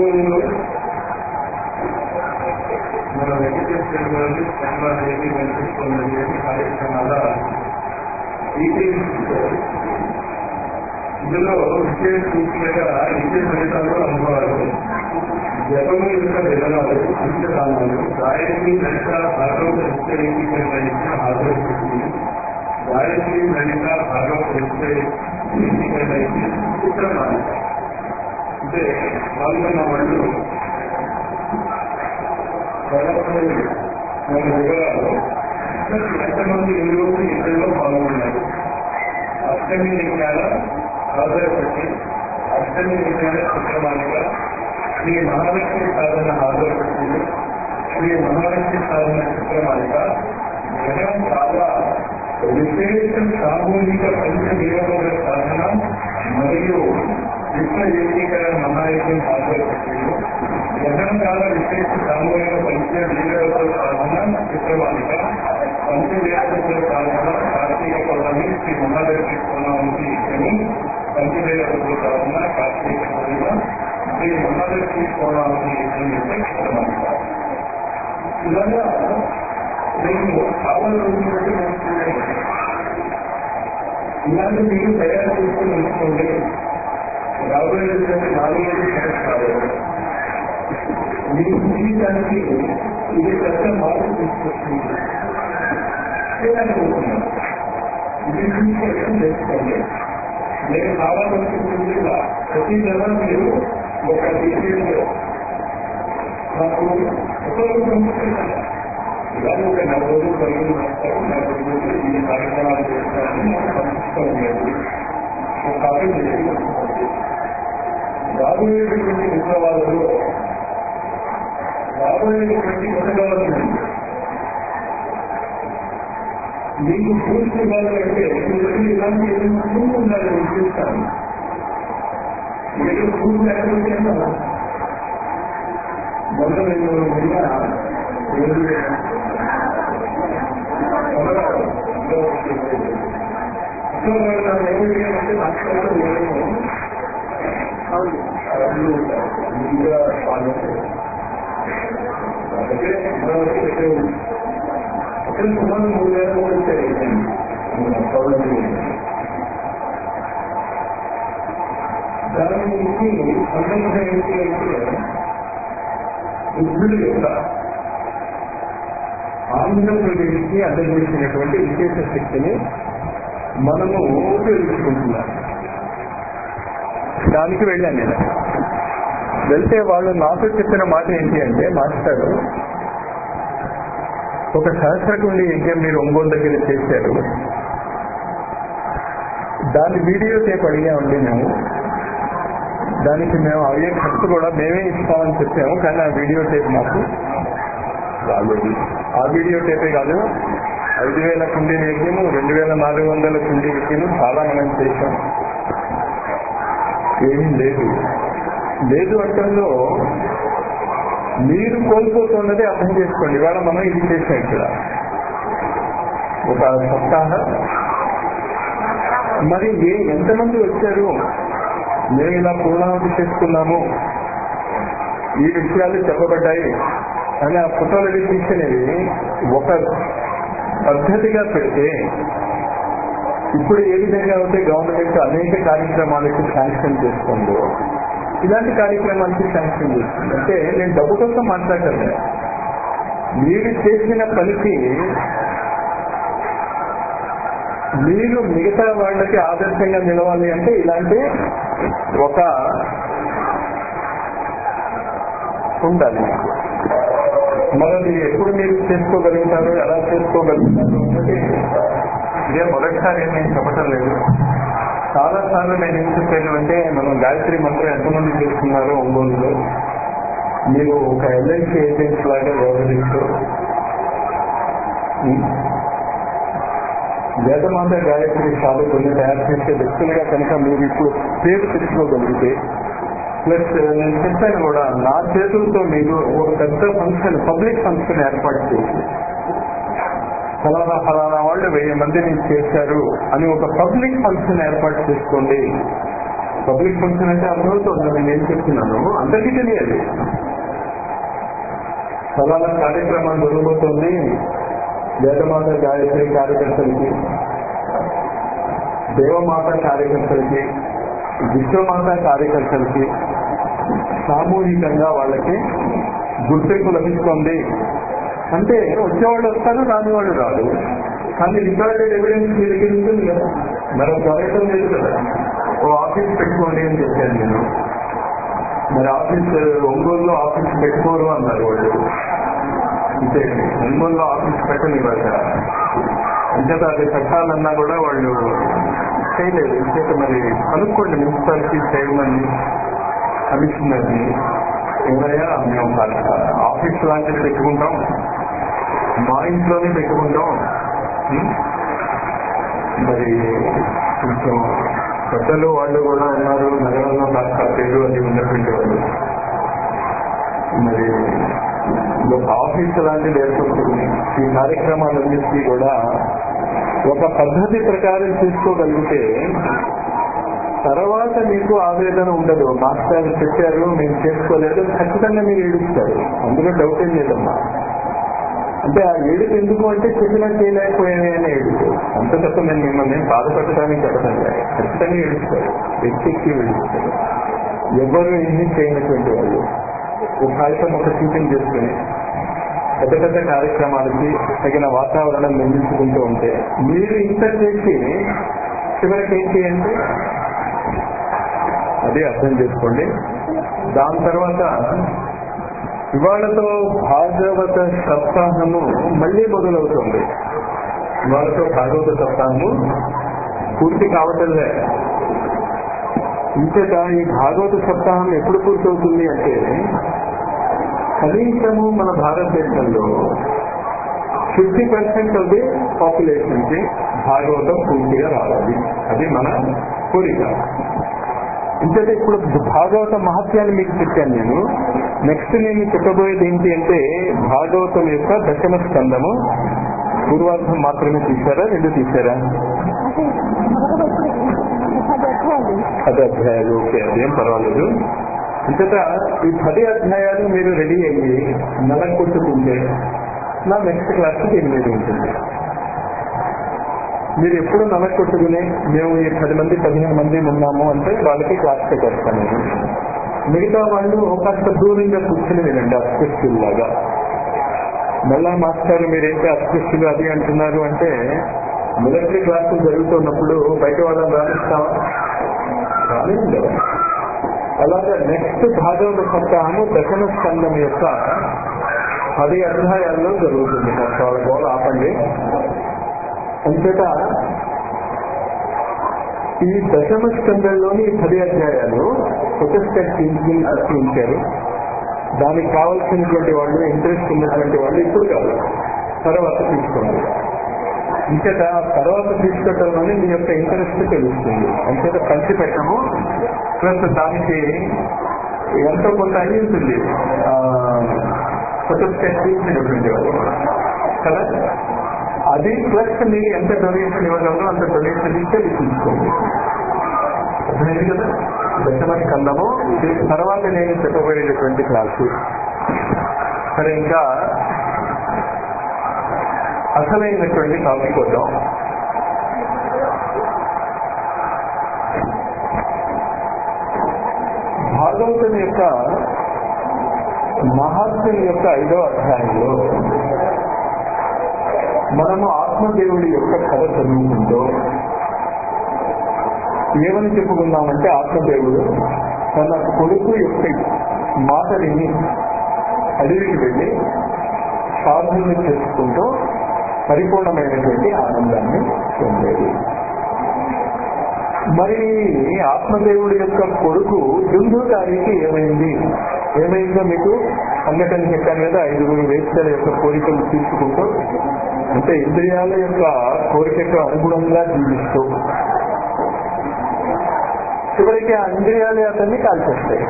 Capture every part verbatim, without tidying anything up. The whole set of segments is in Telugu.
ఒంగోలులో మన వెంకటేశ్వర గారి సంఘానికి కనిపిస్తున్నది కార్యక్రమాల డీటెయిల్స్ ఇందులో విషయ సూచికగా విషయ ఫలితాలు అనుభవాలు జపము యొక్క విధానాలు అంశకాలను గాయత్రి లలిత భాగవత నిశ్చయించిన హాజరు గాయత్రి లలిత భాగవత నిశ్చయించిన చిత్రమాల అంటే పాల్గొన్న వాళ్ళు మన వివరాలు ఎంతమంది ఈ రోజు ఇద్దరిలో పాల్గొన్నారు. అష్టమి నిమిషాల ఆధారపడి అష్టమి నిమిషాల చిత్రమాలిక శ్రీ మహాలక్ష్మి సాధన ఆధారపడుతుంది. శ్రీ మహాలక్ష్మి సాధన చిత్రమాలిక జగన్ చాలా విశేష సామూహిక పంచ నియమముల సాధన మరియు విశ్వ ఏకీకరణ మహాయజ్ఞం ఆధారపడుతుంది. జగన్ చాలా విశేష సామూహిక పంచ నియమముల సాధన చిత్రమాలిక పంచవేదముల సాధన కార్తీక పౌర్ణమి శ్రీ మహాలక్ష్మి పౌర్ణమి అని పంచవేదముల సాధన కార్తీక పౌర్ణమి శ్రీ మహాలక్ష్మి పౌర్ణమి చిత్రమాలిక. ఇలాగా నేను చాలా రోజుల బట్టి నేర్చుకున్నాను. ఇలాంటి మీరు తయారు చేసుకుని ఉంచుకోండి. రాబోయేటువంటి నాలుగైదు సంవత్సరాలు మీ జీవితానికి ఇది పెద్ద మార్పు తీసుకొస్తుంది. అనుకుంటున్నాను ఇది తీసుకొచ్చి తెలుసుకోండి. నేను కావాలనుకుంటుంది ప్రతి నెల మీరు ఒక డీటెయిల్ నాకు ఒకరోజు పంపిస్తున్నాను. ఇలాగే ఒక నెల రోజులు పరుగులు వస్తారు. నెల రోజులు ఈ కార్యక్రమాలు చేస్తారని నాకు పంపిస్తూ ఉండేది. ఒక కాపీ చేసి రాబోయేటువంటి ఉత్సవాలలో రాబోయేటువంటి ఉత్సవాలను మీకు పూర్తి ఇవ్వాలంటే మీరు ఇలాంటి ఏదైనా పూర్తి ఉండాలని చూస్తాను. మీరు పూర్తి లేకపోతే మొదలు మీద ఏమిటంటే నష్టంలో నేను ఇంకా అక్కడ సుమారు మూడు వేల కూడా వచ్చాయి. దాని నుంచి సంబంధం ఏంటి అంటే బుద్ధుడు యొక్క ఆంధ్రప్రదేశ్కి అందజేసినటువంటి విశేష శక్తిని మనము ఉపయోగించుకుంటున్నాం. దానికి వెళ్ళాను నేను. వెళ్తే వాళ్ళు నాతో చెప్పిన మాట ఏంటి అంటే, మాస్టర్ ఒక సహస్రకుండి యజ్ఞం మీరు ఒంగోలు దగ్గర చేశారు, దాని వీడియో టేప్ అడిగామండి మేము. దానికి మేము అయ్యే ఖర్చు కూడా మేమే ఇస్తామని చెప్పాము. కానీ ఆ వీడియో టేప్ మాకు రాలేదు. ఆ వీడియో టేపే కాదు, ఐదు వేల కుండీ యజ్ఞము, రెండు వేల నాలుగు వందల కుండీ యజ్ఞము చాలా మనం చేశాం. ఏమీ లేదు లేదు అంటంలో మీరు కోల్పోతున్నది అర్థం చేసుకోండి. ఇవాళ మనం ఇది చేసాం. ఇక్కడ ఒక సప్తాహ మరి ఏ ఎంతమంది వచ్చారు, మేము ఇలా పూర్ణాహుతి చేసుకున్నాము, ఈ విషయాలు చెప్పబడ్డాయి అని ఆ ఫోటోలు తీసినవి ఒక పద్ధతిగా పెడితే, ఇప్పుడు ఏ విధంగా అయితే గవర్నమెంట్ అనేక కార్యక్రమాలకు శాంక్షన్ చేస్తుందో ఇలాంటి కార్యక్రమానికి శాంక్షన్ చేస్తుంది. అంటే నేను డబ్బు కోసం మాట్లాడతాను. మీరు చేసిన పనికి మీరు మిగతా వాళ్ళకి ఆదర్శంగా నిలవాలి అంటే ఇలాంటి ఒక ఉండాలి. మరి ఎప్పుడు మీరు చేసుకోగలుగుతారు, ఎలా చేసుకోగలుగుతారు అంటే ఇదే మొదటిసారి నేను చెప్పటం లేదు. చాలా సార్లు నేను ఏం చెప్పాను అంటే, మనం గాయత్రి మంత్రం ఎంతమంది చేస్తున్నారు ఒంగోలులో, మీరు ఒక ఎల్ఐసి ఏజెంట్స్ లాగా వ్యవహరిస్తూ వేదమాత గాయత్రి సాధకుల్ని తయారు చేసే వ్యక్తులుగా కనుక మీరు ఇప్పుడు పేరు తెచ్చుకోగలిగితే, ప్లస్ నేను చెప్పాను కూడా, నా చేతులతో మీరు ఒక పెద్ద ఫంక్షన్, పబ్లిక్ ఫంక్షన్ ఏర్పాటు చేసి ఫలానా ఫలానా వాళ్ళు వెయ్యి మందిని చేశారు అని ఒక పబ్లిక్ ఫంక్షన్ ఏర్పాటు చేసుకోండి. పబ్లిక్ ఫంక్షన్ అంటే అర్థమవుతుంది నేను ఏం చెప్తున్నాను, అందరికీ తెలియాలి. ఫలానా కార్యక్రమం జరగబోతోంది వేదమాత గాయత్రి కార్యకర్తలకి, దేవమాత కార్యకర్తలకి, విశ్వమాత కార్యకర్తలకి సామూహికంగా వాళ్ళకి గుర్తింపు లభిస్తోంది అంటే వచ్చేవాళ్ళు వస్తారు, రాని వాళ్ళు రాదు. కానీ రికార్డెడ్ ఎవిడెన్స్ మీ దగ్గర ఉంటుంది కదా, మరో జరగటం లేదు కదా. ఓ ఆఫీస్ పెట్టుకోండి అని చెప్పాను నేను, మరి ఆఫీస్ ఒంగోలులో ఆఫీస్ పెట్టుకోరు అన్నారు వాళ్ళు. అంటే ఒంగోలులో ఆఫీస్ పెట్టనివ్వక అంచేత అది పెట్టాలన్నా కూడా వాళ్ళు చేయలేదు. ఇంచేత మరి కనుక్కోండి మున్సిపాలిటీ చైర్మన్ కమిషనర్ని, ఏమయ్యా మేము ఆఫీస్ లాంటిది పెట్టుకుంటాం, మా ఇంట్లోనే పెట్టుకుంటాం, మరి కొంచెం పెద్దలు వాళ్ళు కూడా ఉన్నారు నగరంలో, కాస్త పేరు అది ఉన్నటువంటి వాళ్ళు, మరి ఒక ఆఫీస్ లాంటిది ఏర్పడుతుంది. ఈ కార్యక్రమాలన్నింటినీ కూడా ఒక పద్ధతి ప్రకారం తీసుకోగలిగితే తర్వాత మీకు ఆవేదన ఉండదు. మాస్టర్ చెప్పారు మేము చేసుకోలేదు ఖచ్చితంగా మీరు ఏడుస్తారు, అందులో డౌట్ ఏం లేదమ్మా. అంటే ఆ ఏడుపు ఎందుకు అంటే చెప్పినా చేయలేకపోయానే అని ఏడుపు. అంత తప్ప నేను మిమ్మల్ని బాధపడటానికి చెప్పడం లేదు, ఖచ్చితంగా ఏడుస్తారు, వ్యక్తికి ఏడుస్తారు. ఎవరు ఏమీ చేయనటువంటి వాళ్ళు ఒక కాగితం ఒక షూటింగ్ చేసుకుని పెద్ద పెద్ద కార్యక్రమాలకి తగిన వాతావరణం నిర్మించుకుంటూ ఉంటే మీరు ఇంత చేసి చివరికి ఏం చేయండి అది అర్థం చేసుకోండి. దాని తర్వాత ఇవాళతో భాగవత సప్తాహము మళ్ళీ మొదలవుతుంది. ఇవాళతో భాగవత సప్తాహము పూర్తి కావటంలే. ఇంతట ఈ భాగవత సప్తాహం ఎప్పుడు పూర్తవుతుంది అంటే కనీసము మన భారతదేశంలో fifty percent of the population కి భాగవతం పూర్తిగా రావాలి. అది మన కోరిక. ఇంతట ఇప్పుడు భాగవత మహత్యాన్ని మీకు చెప్పాను నేను. నెక్స్ట్ నేను చెప్పబోయేది ఏంటి అంటే భాగవతం యొక్క దశమ స్కందము. పూర్వార్థం మాత్రమే తీశారా, రెండు తీశారా? పది అధ్యాయాలు. ఓకే, అదేం పర్వాలేదు. ఇంతట ఈ పది అధ్యాయాలు మీరు రెడీ అయ్యి నలగొట్టుకుంటే నా నెక్స్ట్ క్లాస్ దీని మీద ఉంటుంది. మీరు ఎప్పుడు నలగొట్టుకుని మేము ఈ పది మంది పదిహేను మంది ఉన్నాము అంటే వాళ్ళకి క్లాస్ పెట్టేస్తాను నేను. మిగతా వాళ్ళు కాస్త దూరంగా కూర్చొని వినండి అస్పృశ్యుల్లాగా. మళ్ళా మాస్టర్ మీరేంటి అస్పృశ్యులు అది అంటున్నారు అంటే మిలిటరీ క్లాసులు జరుగుతున్నప్పుడు బయట వాళ్ళని రాణిస్తామా? రాలేదు కదా. అలాగే నెక్స్ట్ భాగవత సప్తాహము దశమ స్కందం యొక్క పది అధ్యాయాల్లో జరుగుతుంది. వాళ్ళ గోళ ఆపండి. అంతటా ఈ దశమ స్కందంలోని పది అధ్యాయాలు ప్రొటెస్టెంట్ థింకింగ్ ఉంచారు. దానికి కావాల్సినటువంటి వాళ్ళు, ఇంట్రెస్ట్ ఉన్నటువంటి వాళ్ళు ఇప్పుడు కాదు, తర్వాత తీసుకోవాలి. ఇంచేత తర్వాత తీసుకోవటంలోనే మీ యొక్క ఇంట్రెస్ట్ తెలుస్తుంది. అంచేత కలిసి పెట్టము. ప్లస్ దానికి ఎంతో కొంత అయి ఉంటుంది ప్రొటెస్టెంట్ థింకింగ్ వాళ్ళు కదా. అది ప్లస్ మీరు ఎంత డొనేషన్ ఇవ్వగలరో అంత డొనేషన్ ఇస్తే తీసుకోండి. అర్థమైంది కదా. దశమ స్కందము తర్వాత నేను చెప్పబోయేటటువంటి క్లాసు. సరే, ఇంకా అసలైనటువంటి టాపిక్ వద్దాం. భాగవతం యొక్క మహాత్మ్యం యొక్క ఐదో అధ్యాయంలో మనము ఆత్మదేవుడి యొక్క కథ చదువుకుంటూ ఏమని చెప్పుకున్నామంటే ఆత్మదేవుడు తన కొడుకు యొక్క మాటని అడవికి వెళ్ళి సాధనలు చేసుకుంటూ పరిపూర్ణమైనటువంటి ఆనందాన్ని పొందేది. మరి ఆత్మదేవుడి యొక్క కొడుకు దుందుకారికి ఏమైంది ఏమైందో మీకు సంఘటన చెప్పాను కదా. ఐదుగురు వేశ్యల యొక్క కోరికలు తీసుకుంటూ, అంటే ఇంద్రియాల యొక్క కోరికకు అనుగుణంగా జీవిస్తూ చివరికి ఆ ఇంద్రియాలు అతన్ని కాల్చేస్తాయి.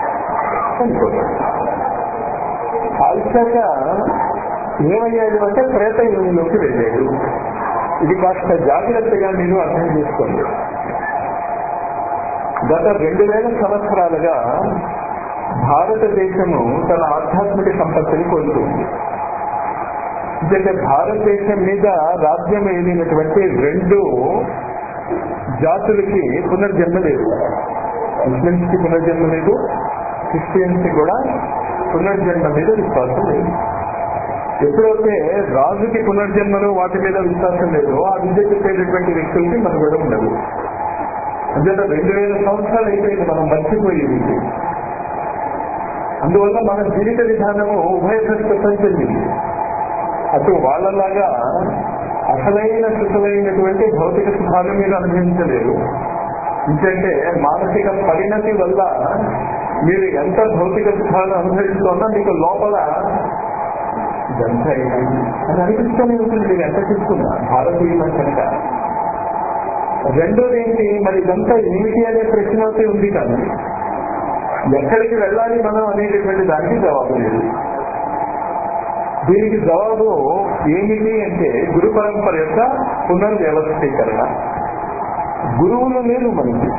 కాల్చాక ఏమయ్యాడు అంటే ప్రేత యోనిలోకి వెళ్ళాడు. ఇది కాస్త జాగ్రత్తగా మీరు అర్థం చేసుకోండి. గత రెండు వేల సంవత్సరాలుగా భారతదేశము తన ఆధ్యాత్మిక సంపత్తిని కోల్పోయింది. అంటే భారతదేశం మీద రాజ్యం ఏలినటువంటి రెండు జాతులకి పునర్జన్మ లేదు. ముస్లింస్ కి పునర్జన్మ లేదు, క్రిస్టియన్స్ కి కూడా పునర్జన్మ మీద విశ్వాసం లేదు. ఎప్పుడైతే రాజుకి పునర్జన్మలు వాటి మీద విశ్వాసం లేదు, ఆ విద్య చెప్పేటటువంటి వ్యక్తులకి మనకు కూడా ఉండదు. అందువల్ల రెండు వేల సంవత్సరాలు అయిపోయింది మనం మర్చిపోయేది. అందువల్ల మన జీవిత విధానము ఉభయదృష్టం చెందింది. అటు వాళ్ళలాగా అసలైన సుఖమైనటువంటి భౌతిక సుఖాలు మీరు అనుభవించలేరు. ఎందుకంటే మానసిక పరిణతి వల్ల మీరు ఎంత భౌతిక సుఖాలు అనుభవిస్తున్నా మీకు లోపల ఇదంతా అని అనిపిస్తూనే ఉంటుంది. మీరు ఎంత చూసుకున్నా భారతీయుల కనుక. రెండోది ఏంటి, మరి ఇదంతా ఏమిటి అనే ప్రశ్న అయితే ఉంది, కానీ ఎక్కడికి వెళ్ళాలి మనం అనేటటువంటి దానికి జవాబు లేదు. దీనికి జవాబు ఏమిటి అంటే గురు పరంపర యొక్క పునర్వ్యవస్థీకరణ. గురువులు లేదు మనకి,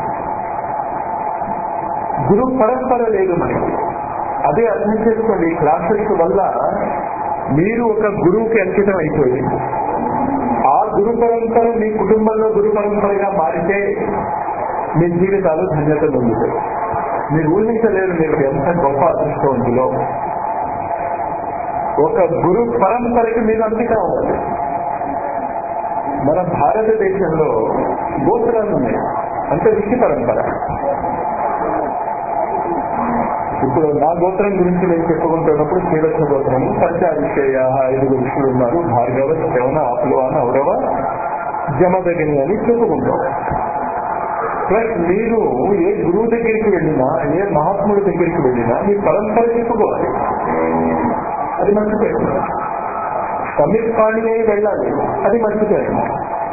గురు పరంపర లేదు మనకి. అదే అర్థం చేసుకోండి. క్లాసెస్ వల్ల మీరు ఒక గురువుకి అంకితం అయిపోయి ఆ గురు పరంపర మీ కుటుంబంలో గురు పరంపరగా మారితే మీ జీవితాలు ధన్యత పొందుతాయి. మీరు ఊహించలేరు మీరు ఎంత గొప్ప అదృష్టవంతులో. ఒక గురు పరంపరకి మీరు అంకితం అవ్వాలి. మన భారతదేశంలో గోత్రాలు ఉన్నాయి, అంటే ఋషి పరంపర. ఇప్పుడు నా గోత్రం గురించి నేను చెప్పుకుంటున్నప్పుడు శ్రీరత్న గోత్రము పంచాదిశేయ ఐదుగురు ఋషులు ఉన్నారు. భార్గవ, శ్రవణ, ఆపులవాన, ఔరవ, జమదగిని అని చెప్పుకుంటాం. ప్లస్ మీరు ఏ గురువు దగ్గరికి వెళ్ళినా, ఏ మహాత్ముడి దగ్గరికి వెళ్ళినా మీ పరంపర చెప్పుకోవాలి. అది మర్చిపోయింది. సమీపాణినే వెళ్ళాలి, అది మర్చిపోయింది.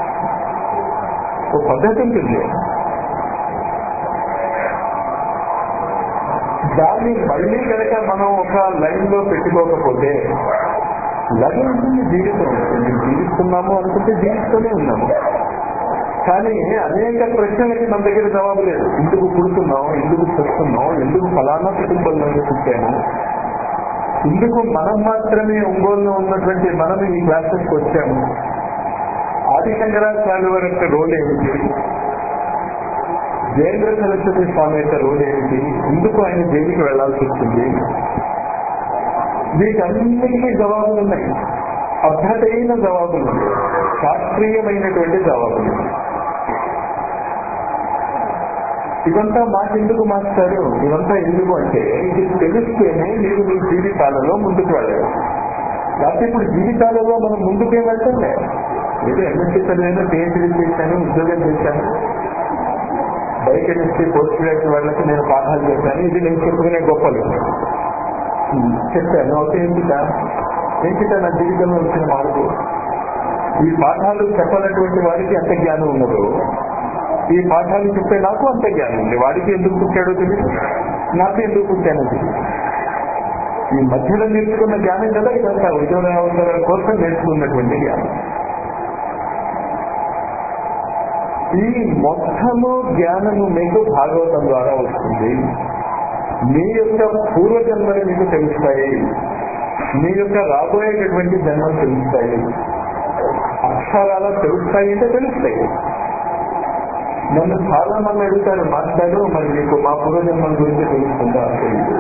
ఒక పద్ధతి ఉంటుంది. దాన్ని మళ్ళీ కనుక మనం ఒక లైన్ లో పెట్టుకోకపోతే లైన్ ఉంటుంది, జీవితం ఉంటుంది. జీవిస్తున్నాము అనుకుంటే జీవిస్తూనే ఉన్నాము, కానీ అనేక ప్రశ్నలకి మన దగ్గర జవాబు లేదు. ఎందుకు పుడుతున్నాం, ఎందుకు చస్తున్నాం, ఎందుకు ఫలానా కుటుంబంలో పుట్టాము, ఎందుకు మనం మాత్రమే ఒంగోలులో ఉన్నటువంటి మనం ఈ క్లాసెస్కి వచ్చాము, ఆది శంకరాచార్య వారి యొక్క రోల్ ఏమిటి, జయేంద్ర సరస్వతి స్వామి యొక్క రోల్ ఏమిటి, ఎందుకు ఆయన జైలుకి వెళ్లాల్సి వచ్చింది, వీటన్నిటికీ జవాబులు ఉన్నాయి. పద్ధతైన జవాబులు ఉన్నాయి, శాస్త్రీయమైనటువంటి జవాబులు. ఇవంతా మాకెందుకు మాస్టారు, ఇవంతా ఎందుకు అంటే ఇది తెలిస్తేనే మీరు మీ జీవితాలలో ముందుకు వెళ్ళారు. లేకపోతే ఇప్పుడు జీవితాలలో మనం ముందుకే వెళ్తాంలే. ఏదో ఎంఎస్సీ చదివాను, పిహెచ్డీ చేశాను, ఉద్యోగం చేశాను, బయట నుంచి పోస్ట్ గ్రాడ్యుయేట్ వాళ్ళకి నేను పాఠాలు చేశాను, ఇది నేను చెప్పుకునే గొప్పలు చెప్పాను. ఓకే, ఏంటిట ఏంటిట నా జీవితంలో వచ్చిన మార్పు. ఈ పాఠాలు చెప్పాలన్నటువంటి వారికి ఎంత జ్ఞానం ఉన్నదో ఈ పాఠాలు చెప్పే నాకు అంత జ్ఞానం ఉంది. వాడికి ఎందుకు పుట్టాడో తెలియదు, నాకు ఎందుకు పుట్టానో తెలియదు. ఈ మధ్యలో నేర్చుకున్న జ్ఞానం కదా ఇదంతా ఉద్యోగ అవసరాల కోసం నేర్చుకున్నటువంటి జ్ఞానం. ఈ మొత్తము జ్ఞానము మీకు భాగవతం ద్వారా వస్తుంది. మీ యొక్క పూర్వజన్మలు మీకు తెలుస్తాయి, మీ యొక్క రాబోయేటటువంటి జన్మలు తెలుస్తాయి, అక్షరాల తెలుస్తాయి అంటే తెలుస్తాయి. నన్ను చాలా మంది అడుగుతారు, మాట్లాడు మరి మీకు మా పూర్వజన్మల గురించి తెలుస్తుందా తెలియదు.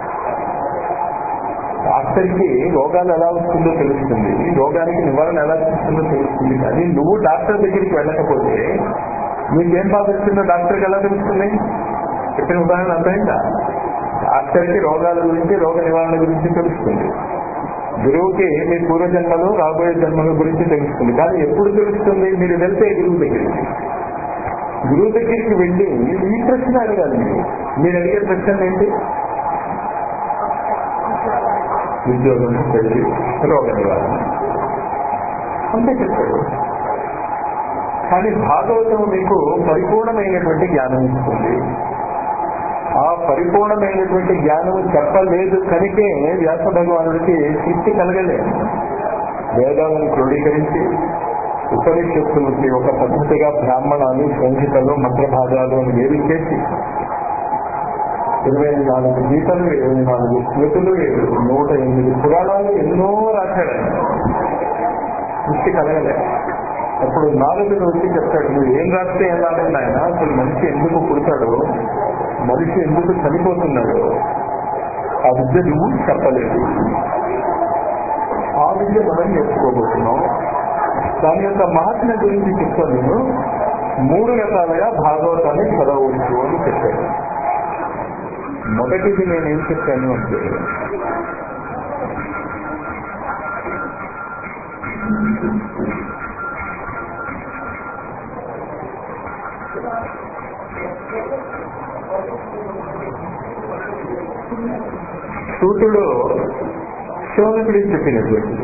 డాక్టర్కి రోగాలు ఎలా వస్తుందో తెలుస్తుంది, రోగానికి నివారణ ఎలా చేస్తుందో తెలుస్తుంది. కానీ నువ్వు డాక్టర్ దగ్గరికి వెళ్ళకపోతే నీకేం బాధ వచ్చిందో డాక్టర్కి ఎలా తెలుస్తుంది? చెప్పిన ఉదాహరణ అర్థమైందా? డాక్టర్కి రోగాల గురించి, రోగ నివారణ గురించి తెలుస్తుంది. గురువుకి మీ పూర్వజన్మలు రాబోయే జన్మల గురించి తెలుస్తుంది. కానీ ఎప్పుడు తెలుస్తుంది? మీరు వెళ్తే గురువు దగ్గరికి. గురువు దగ్గరికి వెళ్ళి ఈ ప్రశ్న అడగాలి. మీరు మీరు అడిగే ప్రశ్న ఏంటి? ఉద్యోగం, పెళ్లి, రోగ నివారణ అంతే చెప్తాడు. కానీ భాగవతం మీకు పరిపూర్ణమైనటువంటి జ్ఞానం ఇస్తుంది. ఆ పరిపూర్ణమైనటువంటి జ్ఞానం చెప్పలేదు కనుకే వ్యాస భగవానుడికి తృప్తి కలగలేదు. వేదాలను క్రోడీకరించి ఉపనిషత్తులకి ఒక పద్ధతిగా బ్రాహ్మణాలు సంహితలు మంత్రభాగాలు అని వేరు చేసి ఇరవై నాలుగు గీతలు, ఇరవై నాలుగు స్మృతులు, నూట ఎనిమిది పురాణాలు ఎన్నో రాశాడు. సృష్టి కలగలే. అప్పుడు నారదుడు వచ్చి చెప్తాడు, నువ్వు ఏం రాస్తే ఏం రాలేదు ఆయన, అసలు మనిషి ఎందుకు పుడతాడు, మనిషి ఎందుకు చనిపోతున్నాడు, ఆ విద్య నువ్వు చెప్పలేదు. ఆ విద్య మనం నేర్చుకోబోతున్నాం. దాని యొక్క మహాత్మ గురించి చెప్తాను. నేను మూడు రకాలుగా భాగవతాన్ని చదవచ్చు అని చెప్పాను. మొదటిది నేనేం చెప్పాను అంటే, సూతుడు శౌనకుడికి చెప్పినటువంటిది.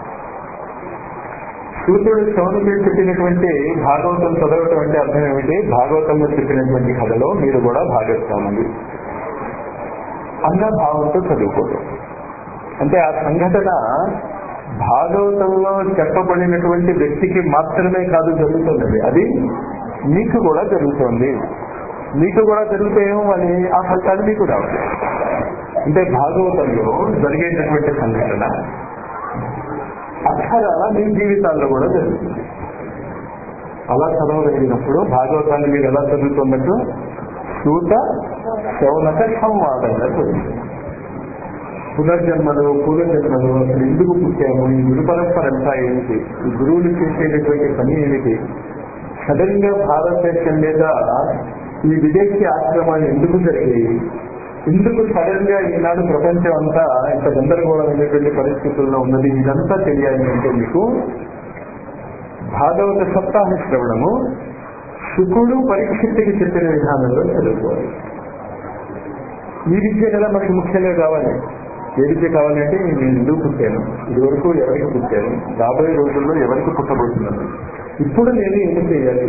సూతుడు శౌనకుడికి చెప్పినటువంటి భాగవతం చదవటం అంటే అర్థం ఏమిటి? భాగవతంలో చెప్పినటువంటి కథలో మీరు కూడా భాగస్వాములు అన్న భావంతో చదువుకోవడం. అంటే ఆ సంఘటన భాగవతంలో చెప్పబడినటువంటి వ్యక్తికి మాత్రమే కాదు జరుగుతున్నది, అది మీకు కూడా జరుగుతుంది. మీకు కూడా జరుగుతాయేమో అని ఆ ఫలితాలు మీకు రావాలి. అంటే భాగవతంలో జరిగేటటువంటి సంఘటన అక్షరాల మీ జీవితాల్లో కూడా జరుగుతుంది. అలా చదవగలిగినప్పుడు భాగవతాన్ని మీరు ఎలా చదువుతున్నట్టు సూత శౌనక సంవాదంగా చదువుతుంది. పునర్జన్మలు పూర్వజన్మలు అసలు ఎందుకు పుట్టాము, ఈ గురు పరంపర అంతా ఏమిటి, ఈ గురువులు చేసేటటువంటి పని ఏమిటి, సడన్ గా భారతదేశం మీద ఈ విదేశీ ఆశ్రమాలు ఎందుకు జరిగాయి, ఎందుకు సడన్ గా ఈనాడు ప్రపంచం అంతా ఇంత గందరగోళమైనటువంటి పరిస్థితుల్లో ఉన్నది, ఇదంతా తెలియాలి అంటే మీకు భాగవత సప్తాహ శ్రవణము శుకుడు పరీక్షిత్తుకి చెప్పిన విధానంలో చదువుకోవాలి. ఈ విద్య కదా మనకి ముఖ్యంగా కావాలి. ఏ విద్య కావాలంటే నేను ఎందుకు పుట్టాను, ఇదివరకు ఎవరికి పుట్టాను, రాబోయే రోజుల్లో ఎవరికి పుట్టబోతున్నాను, ఇప్పుడు నేను ఏం చేయాలి.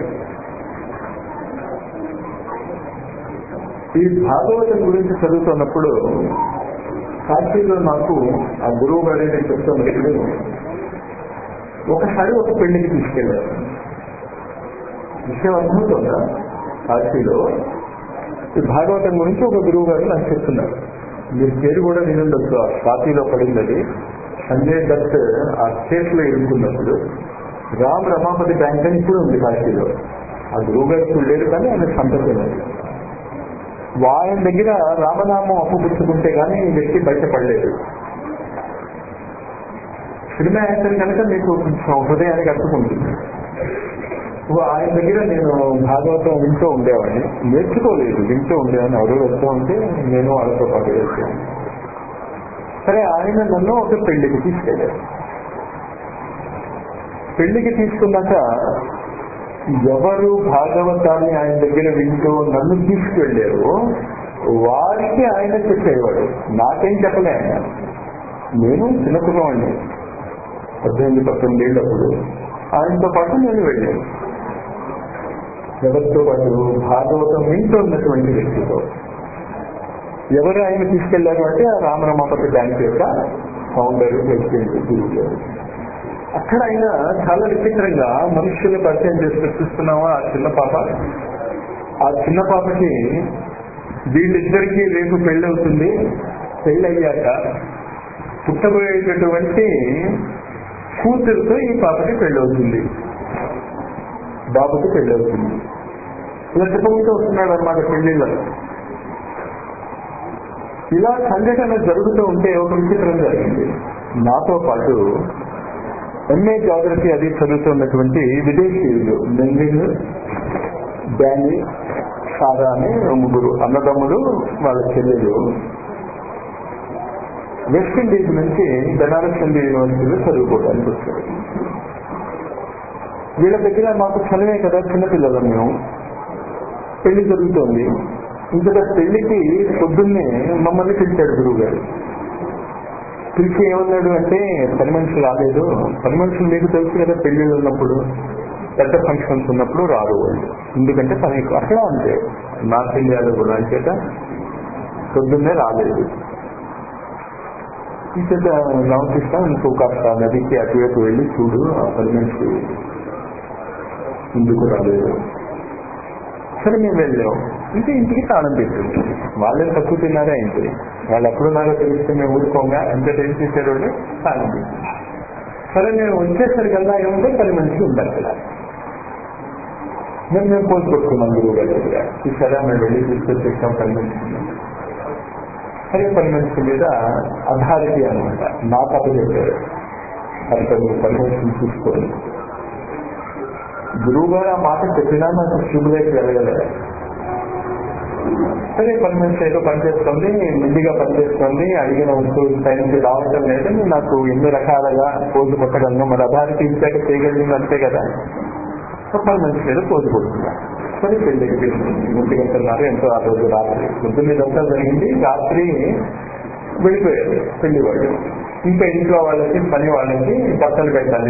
ఈ భాగవతం గురించి చదువుతున్నప్పుడు కాశీలో నాకు ఆ గురువు గారి చెప్తున్నప్పుడు ఒకసారి ఒక పెళ్లికి తీసుకెళ్లారు. విషయం అర్థమవుతుందా? కాశీలో ఈ భాగవతం గురించి ఒక గురువు గారు నాకు చెప్తున్నారు. మీరు పేరు కూడా వినుండొచ్చు, ఆ స్వాతిలో పడింది. సంజయ్ దత్ ఆ కేసులో ఎదుర్కొన్నప్పుడు రామ్ రమాపతి బ్యాంక్ అని ఇప్పుడు ఉంది కాశీలో. ఆ గురువు గారు ఇప్పుడు లేరు, కానీ ఆయన సంతతున్నారు. ఆయన దగ్గర రామనామం అప్పు పుచ్చుకుంటే కానీ ఈ వ్యక్తి బయటపడలేదు. సినిమా యాక్టర్ కనుక మీకు కొంచెం హృదయానికి అట్టుకుంటుంది. ఆయన దగ్గర నేను భాగవతం వింటూ ఉండేవాడిని, నేర్చుకోలేదు, వింటూ ఉండేవాడిని. ఎవరు వెళ్తూ ఉంటే నేను వాళ్ళతో పాటు వెళ్తాను. సరే, ఆయన నన్ను ఒక పెళ్లికి తీసుకెళ్ళారు. పెళ్లికి తీసుకున్నాక ఎవరు భాగవతాన్ని ఆయన దగ్గర వింటూ నన్ను తీసుకువెళ్ళారు వారికి ఆయన చెప్పేవాడు, నాకేం చెప్పలే ఆయన. నేను చిన్నకున్నవాడిని, పద్దెనిమిది పద్దెనిమిది ఏళ్ళప్పుడు ఆయనతో పాటు నేను వెళ్ళాను. ఎవరితో పాటు? భాగవతం వింటూ ఉన్నటువంటి వ్యక్తితో. ఎవరు ఆయన తీసుకెళ్లారు అంటే ఆ రామరమాపతి బ్యాంక్ యొక్క ఫౌండర్, ప్రెసిడెంట్, గురువు గారు. అక్కడ ఆయన చాలా విచిత్రంగా మనుషులు పరిచయం చేసి చూస్తున్నావా ఆ చిన్న పాప, ఆ చిన్న పాపకి వీళ్ళిద్దరికీ రేపు పెళ్లి అవుతుంది, పెళ్లి అయ్యాక పుట్టబోయేటటువంటి కూతురుతో ఈ పాపకి పెళ్లి అవుతుంది, బాబుకి పెళ్లి అవుతుంది. ఇలా చెప్పుకుంటూ వస్తున్నాడు అన్నమాట పెళ్లిళ్ళ. ఇలా సంఘటన జరుగుతూ ఉంటే ఒక విచిత్రం జరిగింది. నాతో పాటు ఎంఏ జాగ్రఫీ అది చదువుతున్నటువంటి విదేశీయులు మెంగిన్, డానీ, సారా అని ముగ్గురు అన్నదమ్ములు, వాళ్ళ చెల్లెలు వెస్టిండీస్ నుంచి బెనారస్ హిందూ యూనివర్సిటీలో చదువుకోవడానికి వచ్చారు. వీళ్ళ దగ్గర మాకు చదివే కదా, చిన్నపిల్లలు మేము. పెళ్లి జరుగుతోంది. ఇంతగా పెళ్లికి పొద్దున్నే మమ్మల్ని పిలిచాడు గురువు గారు. పిలిచి ఏమన్నాడు అంటే, పని మనిషి రాలేదు. పని మనుషులు మీకు తెలుసు కదా, పెళ్లిళ్ళు ఉన్నప్పుడు పెద్ద ఫంక్షన్స్ ఉన్నప్పుడు రారు వాళ్ళు, ఎందుకంటే పని అక్కడ అంతే. నార్త్ ఇండియాలో కూడా అంచేత పొద్దున్నే రాలేదు. ఇంచేత రామకృష్ణ ఇంకో కాస్త నదికి అటువైపు వెళ్ళి చూడు, ఆ పని మనిషి ఎందుకు రాలేదు? సరే మేము వెళ్ళాం, ఇంకా ఇంటికి తాళం పెట్టింది. వాళ్ళేం తక్కువ తిన్నారా ఏంటి? వాళ్ళు ఎప్పుడున్నారో తెలిస్తే మేము ఊరుకోగా ఎంత టైం చేశారు వాళ్ళు తాళం పెట్టింది. సరే మేము వచ్చేసరికల్లా ఏముంటే పది మనిషి ఉండాలి కదా. మేము మేము పోసి కొట్టుకున్నాం గురువు గారి దగ్గర. చూసారా మేము వెళ్ళి తీసుకొచ్చేసాం పది మనిషి. సరే పది మనిషి మీద అథారిటీ అనమాట, నా కథ చెప్పారు. అతను పది మనిషిని చూసుకోండి. గురువు గారు ఆ మాట చెప్పినా నాకు శుభ్రేకి వెళ్ళగలరు. సరే పని మనిషి ఏదో పనిచేస్తుంది, నిండిగా పనిచేస్తుంది, అడిగిన వస్తువులు టైంకి రావటం లేదని నాకు ఎన్ని రకాలుగా పోజు కొట్టగలను. మరి అథారిటీ ఇచ్చాక చేయగలిగింది అంతే కదా. పని మనిషి ఏదో పోజు కొడుతున్నా. సరే పెళ్ళికి ముట్టి గంటన్నారు ఎంతో ఆ రోజు రాత్రి పొద్దున్న ఇదంతా జరిగింది. రాత్రి వెళ్ళిపోయారు పెళ్లి వాళ్ళు. ఇంకా ఇంట్లో వాళ్ళకి పని వాళ్ళకి బట్టలు పెట్టాలి.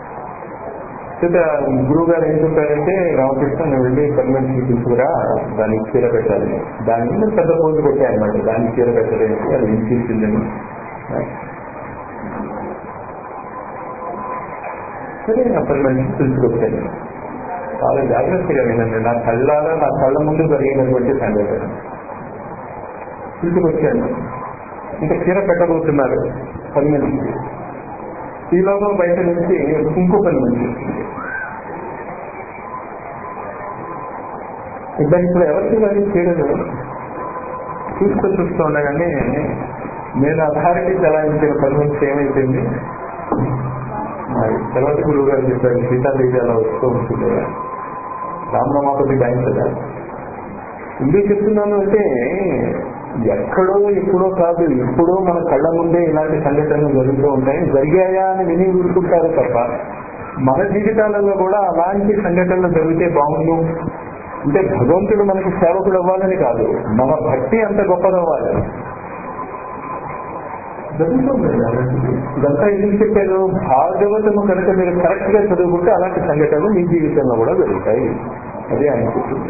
గురువు గారు ఏం చెప్పారంటే, రామకృష్ణ నువ్వు వెళ్ళి పని మనిషిని తీసుకురా, దానికి చీర పెట్టాలి. దాని మీద పెద్ద పోజు కొట్టాయన్నమాట, దానికి చీర పెట్టడానికి అది ఏం చేసిందని. సరే నా పని మనిషి తీసుకొచ్చాను. చాలా జాగ్రత్తగా వినండి, నా కళ్ళారా నా కళ్ళ ముందు జరిగినటువంటి సంఘటన. తీసుకొచ్చాను, ఇంకా చీర పెట్టబోతున్నారు పని మనిషికి. ఈ లోపల బయట నుంచి ఇంకో పని మనిషి. దాని ఇప్పుడు ఎవరికి కానీ చేయలేదు. చూస్తూ చూస్తూ ఉండగానే నేను అథారిటీ చలాయించిన పని మనిషి ఏమైపోయింది, తర్వాత గురువు గారు చెప్పారు సీతాదేవి అలా వస్తూ ఉంటుంది రామనామాపతి బ్యాంక్ కదా. ఎందుకు చెప్తున్నాను అంటే, ఎక్కడో ఎప్పుడో కాదు, ఎప్పుడో మన కళ్ళ ముందే ఇలాంటి సంఘటనలు జరుగుతూ ఉంటాయి. జరిగాయా అని విని ఊరుకుంటారు తప్ప, మన జీవితాలలో కూడా అలాంటి సంఘటనలు జరిగితే బాగుండు. అంటే భగవంతుడు మనకు సేవకుడు అవ్వాలని కాదు, మన భక్తి అంత గొప్పదవ్వాలి. జరుగుతుంది ఇదంతా ఎందుకు చెప్పారు? భాగవతము కనుక మీరు కరెక్ట్ గా చదువుకుంటే అలాంటి సంఘటనలు మీ జీవితంలో కూడా జరుగుతాయి. అదే ఆయన చెప్తుంది.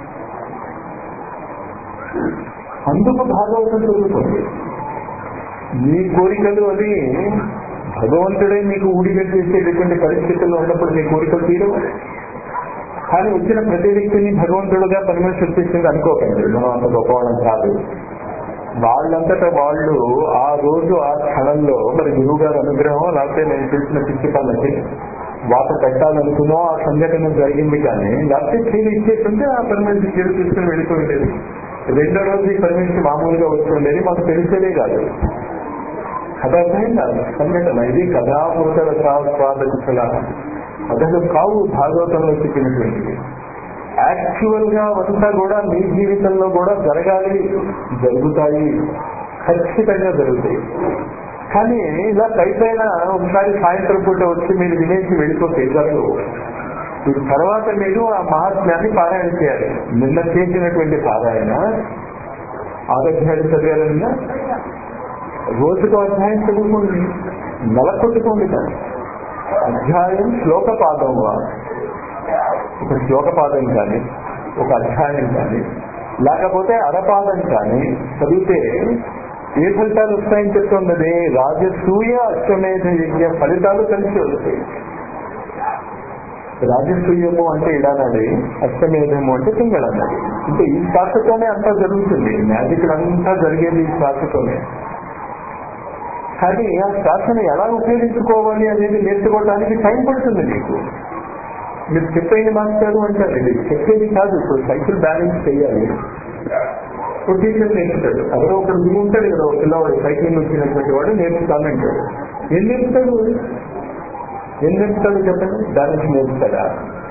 అందుకు భాగవతం చదువుకోండి. మీ కోరికలు అది భగవంతుడే మీకు ఊడిగట్టేసేటటువంటి పరిస్థితుల్లో ఉన్నప్పుడు మీ కోరికలు తీరవు. కానీ వచ్చిన ప్రతి వ్యక్తిని భగవంతుడుగా పరమేశ్వర వచ్చేసింది అనుకోకండి. మనం అంత గొప్పవాళ్ళం కాదు. వాళ్ళంతటా వాళ్ళు ఆ రోజు ఆ క్షణంలో మరి గురువు గారు అనుగ్రహం లేకపోతే నేను చేసిన పిచ్చి పనులకి వాత పెట్టాలనుకున్నో ఆ సంఘటన జరిగింది. కానీ లేకపోతే చీరు ఇచ్చేస్తుంటే ఆ పరమేశ్వర చీరు తీసుకుని వెళ్ళిపోయిండేది. రెండో రోజు ఈ పరమేశ్వర మామూలుగా వస్తుండేది, మాకు తెలిసేదే కాదు. కథ కాదు సంఘటన ఇది. కథామృతల స్వాదకుల కథలు కావు భాగవతంలో చెప్పినటువంటిది. యాక్చువల్ గా అంతా కూడా మీ జీవితంలో కూడా జరగాలి, జరుగుతాయి, ఖచ్చితంగా జరుగుతాయి. కానీ ఇలా పైపైన ఒకసారి సాయంత్రం పూట వచ్చి మీరు వినేసి వెళ్ళిపోతే జరగదు. తర్వాత మీరు ఆ మహాత్మ్యాన్ని పారాయణ చేయాలి. నిన్న చేసినటువంటి పారాయణ ఆరోగ్యాలు చదివారన్నా రోజుకు అధ్యాయం చదువుకోండి, నెలకొట్టుకోండి. కానీ అధ్యాయం శ్లోక పాదం, ఒక శ్లోక పాదం కానీ ఒక అధ్యాయం కానీ లేకపోతే అరపాదం కానీ చదివితే ఏ ఫలితాలు వస్తాయని చెప్తున్నది? రాజసూయ అశ్వమేధ యజ్ఞ ఫలితాలు కలిసి వస్తాయి. రాజసూయము అంటే ఇడానాడి, అశ్వమేధము అంటే పింగళనాడి. అంటే ఈ శ్వాసతోనే అంతా జరుగుతుంది. మ్యాజిక్ అంతా జరిగేది ఈ శ్వాసతోనే. కానీ ఆ శ్వాసను ఎలా ఉపయోగించుకోవాలి అనేది నేర్చుకోవడానికి టైం పడుతుంది మీకు. మీరు చెప్పేది మాస్టారు అంటారు, ఇది చెప్పేది కాదు. ఇప్పుడు సైకిల్ బ్యాలెన్స్ చేయాలి, ఒక టీచర్ నేర్పుతాడు. ఎవరో ఒకరు గురువు ఉంటాడు కదా, ఒక పిల్లవాడు సైకిల్ వచ్చినటువంటి వాడు నేర్పుతానంటాడు. ఏం నేర్పుతాడు ఏం నేర్పుతాడు చెప్పండి? బ్యాలెన్స్ నేర్పుతాడా?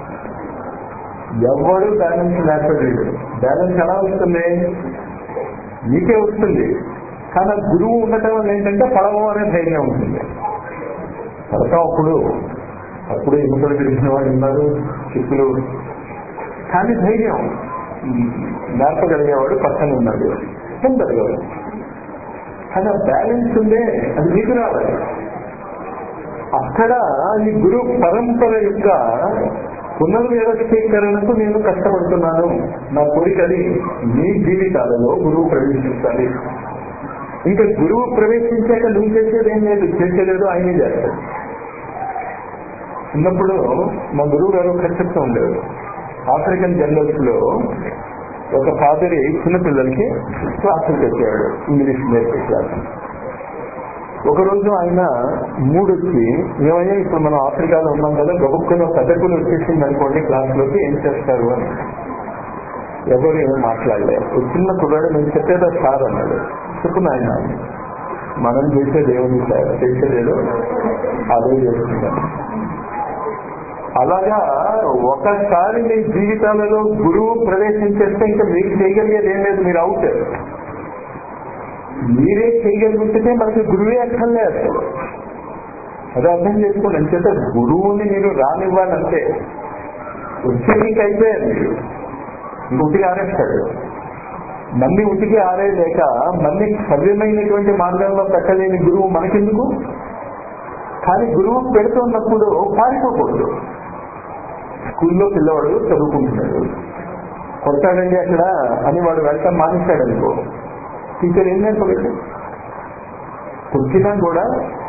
ఎవడు బ్యాలెన్స్ నేర్పలేడు. బ్యాలెన్స్ ఎలా వస్తుంది? మీకే వస్తుంది. కానీ గురువు ఉండటం వల్ల ఏంటంటే పడవ అనే ధైర్యం ఉంటుంది. పడతాం అప్పుడు అప్పుడు ఎన్నికలు తెలిసిన వాళ్ళు ఉన్నారు, చిక్కులు. కానీ ధైర్యం నేర్పగలిగేవాడు పక్కన ఉన్నాడు, తొందరగా. కానీ ఆ బ్యాలెన్స్ ఉందే, అది మీకు రావాలి. అక్కడ ఈ గురు పరంపర యొక్క పునర్వ్యవస్థీకరణకు నేను కష్టపడుతున్నాను. నా కోరికది మీ జీవితాలలో గురువు ప్రవేశించాలి. ఇంకా గురువు ప్రవేశించాక నువ్వు చేసేది ఏం లేదు, చేసేలేదు ఆయనే చేస్తాడు. ఉన్నప్పుడు మా గురువు గారు ఒక చెప్తూ ఉండేవారు, ఆఫ్రికన్ జనరల్స్ లో ఒక ఫాదరి చిన్నపిల్లలకి క్లాసులు పెట్టేవాడు, ఇంగ్లీష్ నేర్పే క్లాస్. ఒకరోజు ఆయన మూడొచ్చి, ఏమయ్యా ఇప్పుడు మనం ఆఫ్రికాలో ఉన్నాం కదా, గబుక్కుని ఒక పెద్దకులు వచ్చేసింది అనుకోండి క్లాసులోకి, ఏం చేస్తారు అని. ఎవరు ఏమో మాట్లాడలేదు. ఒక చిన్న కుర్రాడు, నేను చెప్పేదా సార్ అన్నాడు. చెప్పు నాయన, మనం చేసేది ఏముంది సార్, చేసేదేదో అదే చేస్తున్నాం. అలాగా ఒకసారి మీ జీవితాలలో గురువు ప్రవేశించేస్తే ఇంకా మీరు చేయగలిగేది ఏం లేదు, మీరు అవుట్. మీరే చేయగలిగితే మనకి గురువే అక్కర్లే అసలు. అదే అర్థం చేసుకోండి. అంచేత గురువుని మీరు రానివ్వాలంటే వచ్చే మీకు అయిపోయారు, మీరు ఇంకొకటి ఆరేస్తాడు. మళ్ళీ ఉతికి ఆరేయలేక మళ్ళీ సవ్యమైనటువంటి మార్గంలో పెట్టలేని గురువు మనకెందుకు? కానీ గురువు పెడుతున్నప్పుడు పారిపోకూడదు. స్కూల్లో పిల్లవాడు చదువుకుంటున్నాడు, కొడతాడండి అక్కడ అని వాడు వెళ్తాం మానేశాడు అనుకో, టీచర్ ఏం నేర్పలేదు. కొట్టినా కూడా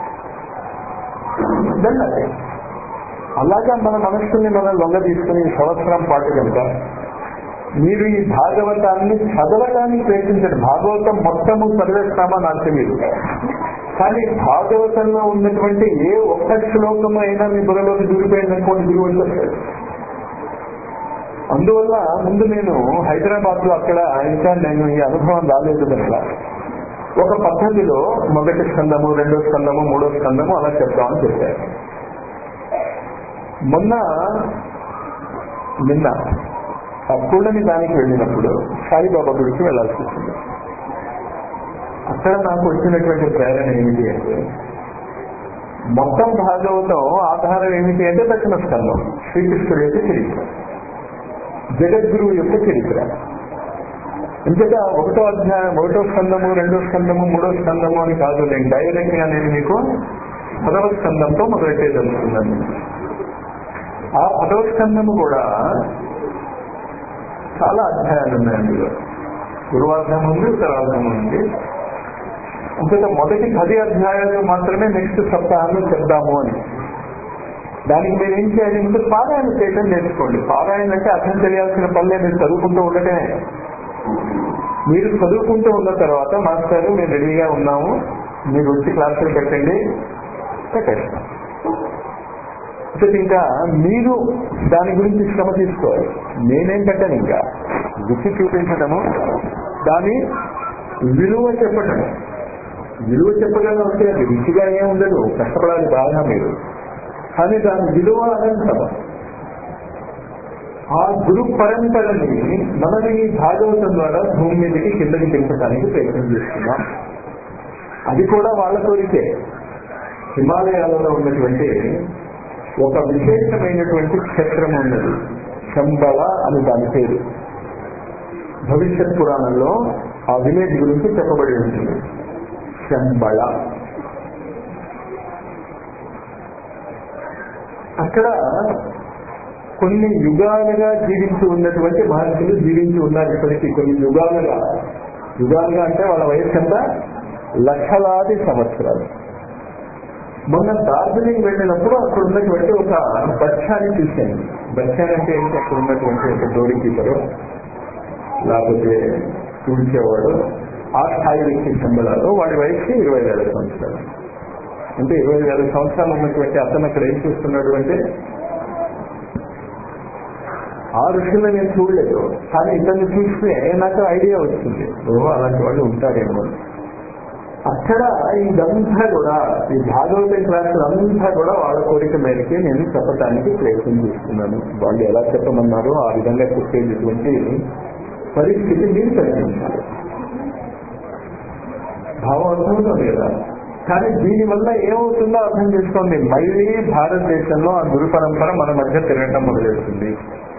వెళ్ళాలి. అలాగా మన మనస్సుని మనం లొంగ తీసుకుని సంవత్సరం పాటు కనుక మీరు ఈ భాగవతాన్ని చదవడానికి ప్రయత్నించండి. భాగవతం మొత్తము చదివేస్తామా నాకు తెలియదు, కానీ భాగవతంలో ఉన్నటువంటి ఏ ఒక్క శ్లోకము అయినా మీ బుర్రలోకి దూరిపోయిందనుకోండి, గురువు వచ్చేస్తాడు. అందువల్ల ముందు నేను హైదరాబాద్ లో అక్కడ ఇంకా నేను ఈ అనుభవం రాలేదు కనుక ఒక పద్ధతిలో మొదటి స్కందము, రెండో స్కందము, మూడో స్కందము అలా చెప్తామని చెప్పారు. మొన్న నిన్న ఆ కూడని దానికి వెళ్ళినప్పుడు సాయిబాబా గుడికి వెళ్లాల్సి వచ్చింది. అక్కడ నాకు వచ్చినటువంటి ప్రేరణ ఏమిటి అంటే, మొత్తం భాగవతం ఆధారం ఏమిటి అంటే దక్షిణ స్కందం, శ్రీకృష్ణుడి యొక్క చరిత్ర, జగద్గురువు యొక్క చరిత్ర. ఇంతగా ఒకటో అధ్యాయం, ఒకటో స్కందము, రెండో స్కందము, మూడో స్కందము అని కాదు, నేను డైరెక్ట్ గా నేను మీకు పదవ స్కందంతో మొదలెట్టేదనుకున్నాను. ఆ పదవ స్కందము కూడా చాలా అధ్యాయాలు ఉన్నాయి. అందులో పూర్వాధ్యాయం ఉంది, ఉత్తరాధ్యాయం ఉంది. అంతేత మొదటి పది అధ్యాయాలు మాత్రమే నెక్స్ట్ సప్తాహంలో చెప్దాము అని. దానికి మీరు ఏం చేయాలి అంటే పారాయణ చేయడం నేర్చుకోండి. పారాయణ అంటే అర్థం తెలియాల్సిన పనులే, మీరు చదువుకుంటూ ఉండటమే. మీరు చదువుకుంటూ ఉన్న తర్వాత మాస్టారు మేము రెడీగా ఉన్నాము, మీరు వచ్చి క్లాసులు పెట్టండి, పెట్టేస్తాం. ఇంకా మీరు దాని గురించి శ్రమ తీసుకోవాలి. నేనేం పెట్టాను, ఇంకా రుచి చూపించడము, దాని విలువ చెప్పటము. విలువ చెప్పగలను అంటే అది రుచిగా ఏం ఉండదు, కష్టపడాలి బాగా మీరు, కానీ దాని విలువ అనంతం. ఆ గురు పరంపరని మనం ఈ భాగవతం ద్వారా భూమి మీదకి కిందకి దించడానికి ప్రయత్నం చేస్తున్నాం. అది కూడా వాళ్ళ కోరికే. హిమాలయాలలో ఉన్నటువంటి ఒక విశేషమైనటువంటి క్షేత్రం ఉన్నది, శంబళ అని దాని పేరు. భవిష్యత్ పురాణంలో ఆ విలేజ్ గురించి చెప్పబడి ఉంటుంది. శంబళ. అక్కడ కొన్ని యుగాలుగా జీవించి ఉన్నటువంటి మహర్షులు జీవించి ఉన్నారు. ఇప్పటికీ కొన్ని యుగాలుగా, యుగాలుగా అంటే వాళ్ళ వయసు ఎంత, లక్షలాది సంవత్సరాలు. మొన్న డార్జిలింగ్ వెళ్ళినప్పుడు అక్కడ ఉన్నటువంటి ఒక బచ్చాన్ని చూశాను. బచ్చాని అంటే ఏంటి, అక్కడ ఉన్నటువంటి ఒక డోరీ కీపరు లేకపోతే చూసేవాడు, ఆ స్థాయి వ్యక్తి శంబళాలో వాడి వయసు ఇరవై వేల సంవత్సరాలు. అంటే ఇరవై వేల సంవత్సరాలు ఉన్నటువంటి అతను అక్కడ ఏం చూస్తున్నాడు అంటే, ఆ ఋషులను నేను చూడలేదు, కానీ ఇతన్ని చూస్తే నాకు ఐడియా వచ్చింది, ఓహో అలాంటి వాళ్ళు ఉంటారేమో. అక్కడ ఇదంతా కూడా, ఈ భాగవత క్లాసులు అంతా కూడా వాళ్ళ కోరిక మేరకే నేను చెప్పడానికి ప్రయత్నం చేస్తున్నాను. వాళ్ళు ఎలా చెప్పమన్నారో ఆ విధంగా చెప్పేటటువంటి పరిస్థితి మీరు కల్పించాలి. భావం అర్థమవుతుంది కదా. కానీ దీనివల్ల ఏమవుతుందో అర్థం చేసుకోండి, మళ్ళీ భారతదేశంలో ఆ గురు పరంపర మన మధ్య తిరగటం మొదలెడుతుంది.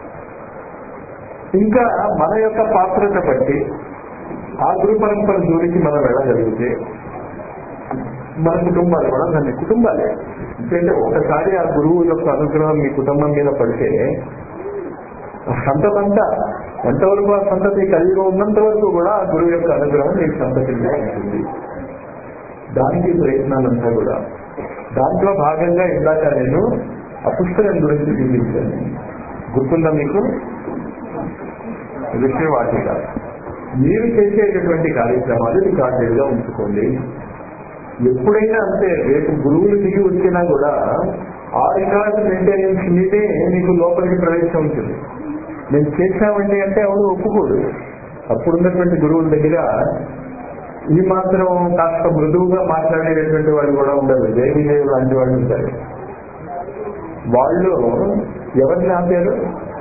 ఇంకా మన యొక్క పాత్రత బట్టి ఆ గురు పరంపర జోలికి మనం వెళ్ళగలిగితే మన కుటుంబాలు కూడా దాన్ని కుటుంబాలే. ఎందుకంటే ఒకసారి ఆ గురువు యొక్క అనుగ్రహం మీ కుటుంబం మీద పడితే సంతతంతా ఎంతవరకు ఆ సంతతి కలిగి ఉన్నంత వరకు కూడా ఆ గురువు యొక్క అనుగ్రహం మీకు సంతతిగా ఉంటుంది. దానికి ప్రయత్నాలంతా కూడా దాంట్లో భాగంగా ఇందాక నేను ఆ పుస్తకం గురించి చూపించాను. గుర్తుందా మీకు? విషయవాటిక. మీరు చేసేటటువంటి కార్యక్రమాలు రికార్డెడ్ గా ఉంచుకోండి. ఎప్పుడైనా అంతే, రేపు గురువులు దిగి వచ్చినా కూడా ఆ రికార్డు మెయింటెనెన్స్ మీదే మీకు లోపలికి ప్రవేశం ఉంటుంది. నేను చేశామండి అంటే ఎవరు ఒప్పుకోడు. అప్పుడున్నటువంటి గురువుల దగ్గర ఈ మాత్రం కాస్త మృదువుగా మాట్లాడేటటువంటి వాళ్ళు కూడా ఉండరు. దేవిదేవి లాంటి వాళ్ళు ఉంటారు. వాళ్ళు ఎవరిని ఆపారు?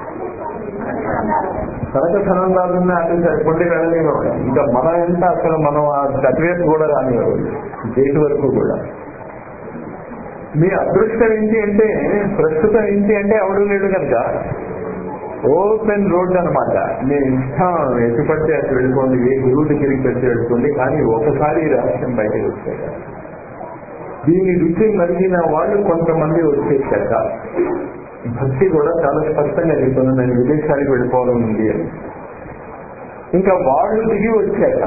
కనక సనందాలున్న ఆపేశారు. కొండ వెళ్ళలేవాడు. ఇంకా మనం ఎంత అసలు మనం ఆ అటువైపు కూడా రానివారు, గేట్ వరకు కూడా. మీ అదృష్టం ఏంటి అంటే, ప్రస్తుతం ఏంటి అంటే ఎవడు లేడు కనుక ఓపెన్ రోడ్ అనమాట. నేను ఇష్టం ఎటుపడితే అటు వెళ్ళిపోండి, ఏ గురువు దగ్గరికి వచ్చి వెళ్ళిపోండి. కానీ ఒకసారి రహస్యం బయటకు వచ్చాక, దీని రుచి మరిగిన వాళ్ళు కొంతమంది వచ్చేసాక భక్తి కూడా చాలా స్పష్టంగా చెప్తున్నాను, నేను విదేశానికి వెళ్ళిపోవాలని ఉంది అని. ఇంకా వాళ్ళు దిగి వచ్చాక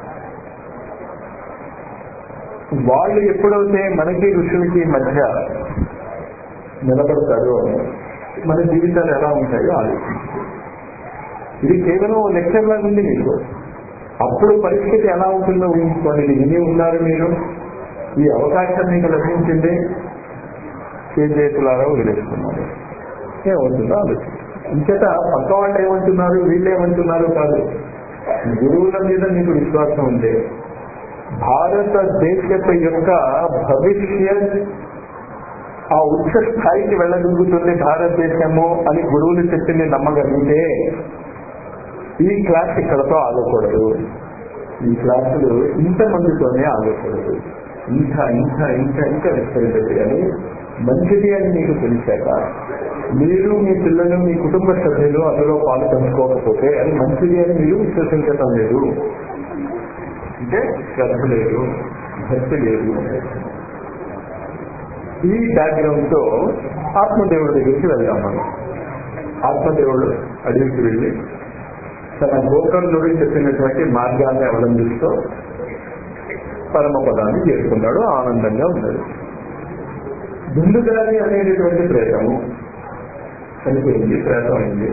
వాళ్ళు ఎప్పుడైతే మనకి ఋషులకి మధ్య నిలబడతారో మన జీవితాలు ఎలా ఉంటాయో ఆలోచించారు. ఇది కేవలం లెక్చర్ లాగా ఉంది మీకు. అప్పుడు పరిస్థితి ఎలా ఉంటుందో ఊహించుకోండి. ఇది విని ఉన్నారు మీరు, ఈ అవకాశం మీకు లభించింది, చేతులారా వదిలేస్తున్నారు. ఏమవుతుందో ఆలోచించండి. ఇంచేత పక్క వాళ్ళు ఏమంటున్నారు, వీళ్ళు ఏమంటున్నారు కాదు. గురువుల మీద మీకు విశ్వాసం ఉంటే భారతదేశపు యొక్క భవిష్యత్ ఆ ఉచ్చ స్థాయికి వెళ్ళగలుగుతుంది భారతదేశము అని గురువులు చెప్పింది నమ్మగలిగితే ఈ క్లాస్ ఇక్కడతో ఆగకూడదు. ఈ క్లాసులు ఇంతమందితోనే ఆగకూడదు. ఇంకా ఇంకా ఇంకా ఇంకా విస్తరించదు. కానీ మంచిది అని మీకు తెలిసాక మీరు, మీ పిల్లలు, మీ కుటుంబ సభ్యులు అందులో పాలు పంచుకోకపోతే అది మంచిది అని మీరు విశ్వసించటం లేదు. అంటే శ్రద్ధ లేదు, భక్తి లేదు. ఈ బ్యాక్గ్రౌండ్ తో ఆత్మదేవుడి దగ్గరికి వెళ్దాం మనం. ఆత్మదేవుడు అడవికి వెళ్ళి తన గోకర్ణుడు చెప్పినటువంటి మార్గాన్ని అవలంబిస్తూ పరమపదాన్ని చేరుకున్నాడు. ఆనందంగా ఉన్నాడు. దుందుగారి అనేటటువంటి ప్రేతము చనిపోయింది, ప్రేతం అయింది.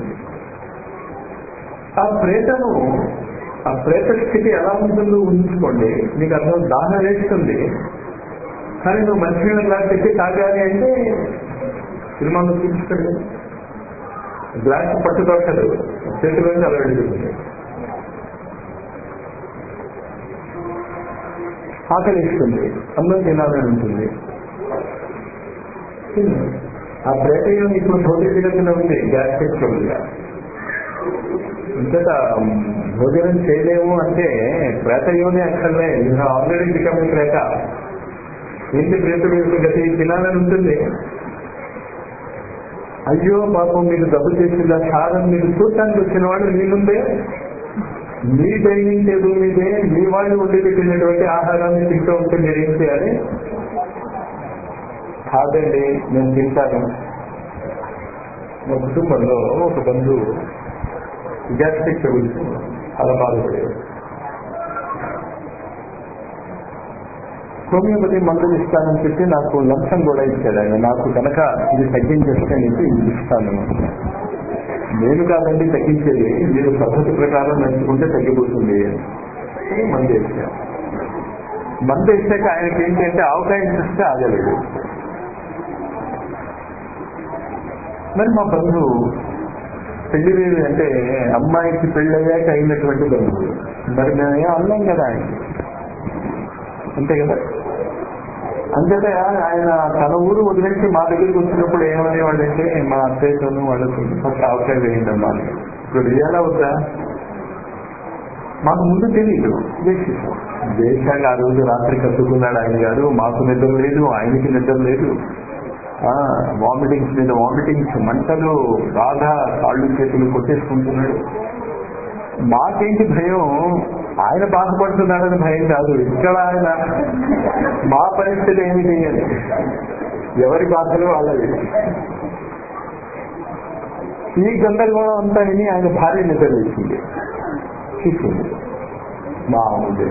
ఆ ప్రేతము, ఆ ప్రేత స్థితి ఎలా ఉంటుందో ఊహించుకోండి. నీకు అర్థం, దాహం వేస్తుంది కానీ నువ్వు మంచిగా గ్లాస్ తెచ్చి తాగాలి అంటే సినిమాలో చూపిస్తాడు. గ్లాస్ పట్టుదోషలు చేతిలోంచి అలా వెళ్ళిపోతుంది. ఆకలిస్తుంది, అన్నం తినాలని ఉంటుంది. ఆ ప్రేతయం ఇప్పుడు భోజనం తినకుండా ఉంది, గ్యాస్ తెచ్చుకోగా. ఇంతట భోజనం చేయలేము అంటే ప్రేతయోనే అక్కర్లే, ఆల్రెడీ బికమ్ ప్రేత. ఏంటి ప్రేతుడు యొక్క గతి? తినాలని ఉంటుంది. అయ్యో పాపం మీరు డబ్బు చేసిందా సారం మీరు చూడటానికి వచ్చిన వాళ్ళు మీ ముందే, మీ డైనింగ్ టేబుల్ మీదే మీ వాళ్ళు వండి పెట్టినటువంటి ఆహారాన్ని తింటూ ఉంటే మీరేం చేయాలి? కాదండి నేను తింటాను. మా కుటుంబంలో ఒక బంధువు గ్యాస్ట్రిక్ ట్రబుల్స్ చాలా బాధపడేది. హోమియోపతి మందులు ఇస్తానని చెప్పి నాకు లంచం కూడా ఇచ్చాడు ఆయన. నాకు కనుక ఇది తగ్గించేస్తే నీకు ఇది ఇస్తాను. నేను కాదండి తగ్గించేది, మీరు పద్ధతి ప్రకారం నడుచుకుంటే తగ్గిపోతుంది అని మందు వేసాను. మందు వేసాక ఆయనకి ఏంటంటే ఆవకాయ చూస్తే ఆగలేదు. మరి మా బంధువు పెళ్లి వేరు అంటే అమ్మాయికి పెళ్ళయ్యాక అయినటువంటి బంధువు. మరి మేమేం అన్నాం కదా ఆయనకి, అంతే కదా. అంతేత ఆయన తన ఊరు వదిలేసి మా దగ్గరికి వచ్చినప్పుడు ఏమనేవాళ్ళంటే మా అత్తయ్యతోనూ వాళ్ళతో ఫస్ట్ అవకాశం వేయిందమ్మా. ఇప్పుడు ఎలా వద్దా మాకు ముందు తెలియదు. వేసేసాం. వేసాక ఆ రోజు రాత్రి కట్టుకున్నాడు ఆయన గారు. మాకు నిద్ర లేదు, ఆయనకి నిద్ర లేదు. వామిటింగ్స్ మీద వామిటింగ్స్, మంటలు, బాధ, కాళ్ళు చేతులు కొట్టేసుకుంటున్నాడు. మాకేంటి భయం, ఆయన బాధపడుతున్నాడని భయం కాదు. ఇక్కడ ఆయన మా పరిస్థితి ఏమిటి అని, ఎవరి బాధలు వాళ్ళవి. ఈ గందరగోళం అంతా విని ఆయన భార్య నిద్ర వేసింది, చూసింది మా ముందే.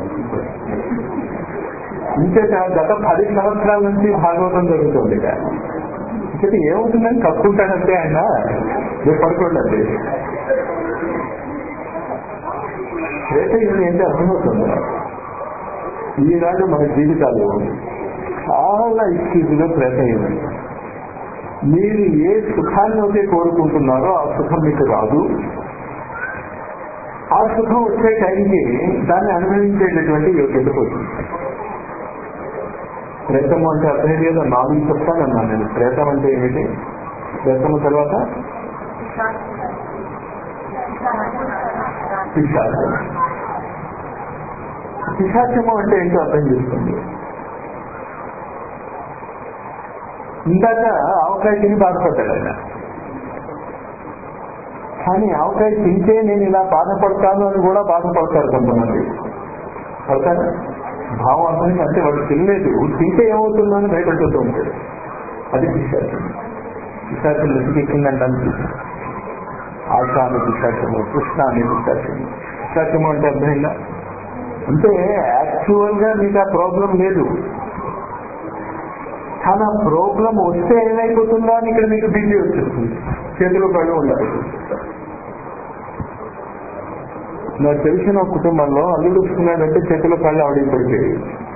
ఇంకేట గత పది సంవత్సరాల నుంచి భాగవతం జరుగుతుంది. చెప్పి ఏమవుతుందని కప్పుకుంటాడంటే ఆయన రేపు పడుకోండి. ప్రేతయుగం ఏంటి అర్థమవుతుంది. ఈనాడు మన జీవితాలు చాలా ఇష్యూగా ప్రేతయుగం. మీరు ఏ సుఖాన్ని అయితే కోరుకుంటున్నారో ఆ సుఖం మీకు రాదు. ఆ సుఖం వచ్చే టైంకి దాన్ని అనుభవించేటటువంటి యోగ్యత పోతుంది. ప్రేతము అంటే అర్థం లేదా నాలుగు చెప్తానన్నాను నేను. ప్రేతం అంటే ఏమిటి, ప్రేతము తర్వాత పిశాచం. పిశాచము అంటే ఏంటో అర్థం చేసుకోండి. ఇందాక ఆవకాయ తిని బాధపడ్డాడు ఆయన, కానీ ఆవకాయ తింటే నేను ఇలా బాధపడతాను అని కూడా బాధపడతారు కొంతమంది. పడతారా? భావం అర్థం అంటే వాడు తినలేదు, తింటే ఏమవుతుందో అని భయపడుతూ ఉంటాడు. అది పిశాచం. పిశాచం వెతికెక్కిందంటానికి ఆశ అనే పిశాచము, కృష్ణ అనే పిశాచము. పిశాచము అంటే అర్థమైందా? అంటే యాక్చువల్ గా మీకు ఆ ప్రాబ్లం లేదు, కానీ ఆ ప్రాబ్లం వస్తే ఏమైపోతుందో అని ఇక్కడ మీకు బీపీ వచ్చేస్తుంది, చేతులు కళ్ళు ఉండాలి. నాకు తెలిసిన ఒక కుటుంబంలో అల్లుడు వస్తున్నాడంటే చేతుల కళ్ళు ఆవిడ పడిపోయి.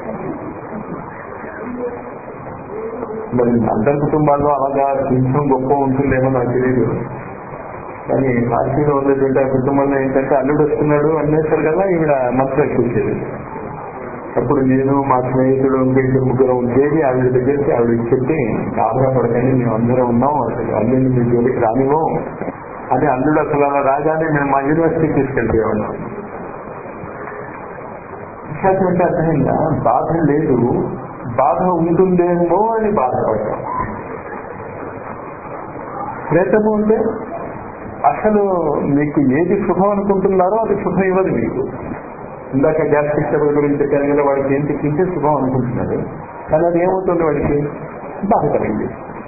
మరి అందరి కుటుంబాల్లో అలాగా కొంచెం గొప్ప ఉంటుందేమో నాకు తెలియదు, కానీ పార్టీలో ఉన్నటువంటి ఆ కుటుంబంలో ఏంటంటే అల్లుడు వస్తున్నాడు అనేసరి కదా ఈవిడ మత్తుగా కూర్చేది. అప్పుడు నేను మా స్నేహితుడు ఇంకొక ముగ్గురు ఉండేది. ఆవిడ దగ్గరికి ఆవిడకి చెప్పి ఆధారపడకండి, మేము అందరం ఉన్నాం, అసలు అల్లుడిని మీ జోలికి రానివ్వం అని. అల్లుడు అసలు అలా రాగానే మేము మా యూనివర్సిటీకి తీసుకెళ్ళిపోయాం. విశాఖ అంటే అర్థమైందా? బాధ లేదు, బాధ ఉంటుందేమో అని బాధపడతాం. ప్రేతము అంటే అసలు మీకు ఏది సుఖం అనుకుంటున్నారో అది సుఖం ఇవ్వదు మీకు. ఇందాక గ్యాస్ట్రిక్ ట్రబుల్ గురించి చెప్పాను కదా, వాడికి ఏం తింటే సుఖం అనుకుంటున్నాడు, కానీ అది ఏమవుతుంది వాడికి బాధ కలిగింది.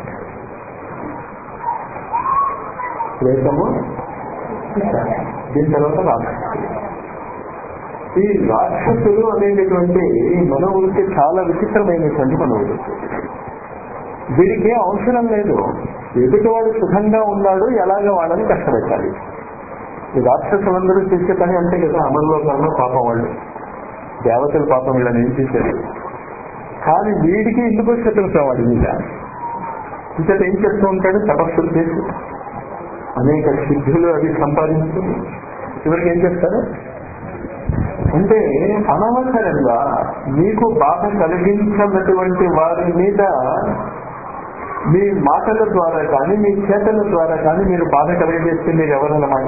ప్రేతము, దీని తర్వాత రాక్షసులు. ఈ రాక్షసులు అనేటటువంటి మనవులకి చాలా విచిత్రమైనటువంటి మనవులు. వీరికి అవసరం లేదు, ఎదుటివాడు సుఖంగా ఉన్నాడు ఎలాగ వాళ్ళని కష్టపెట్టాలి. ఈ రాక్షసులందరూ చేసే పని అంతే కదా, అమల్లో కన్నా పాపం వాళ్ళు, దేవతలు పాపం వీళ్ళని ఏం చేశారు. కానీ వీడికి ఎందుకు శత్రుత్వం వాడి మీద. ఇంత ఏం చేస్తూ ఉంటాడు, తపస్సులు చేసి అనేక సిద్ధులు అవి సంపాదించుకుని చివరికి ఏం చేస్తారు అంటే అనవసరంగా మీకు బాధ కలిగించినటువంటి వారి మీద మీ మాటల ద్వారా కానీ మీ చేతల ద్వారా కానీ మీరు బాధ కలిగజేస్తే మీరు ఎవరన్నమాట.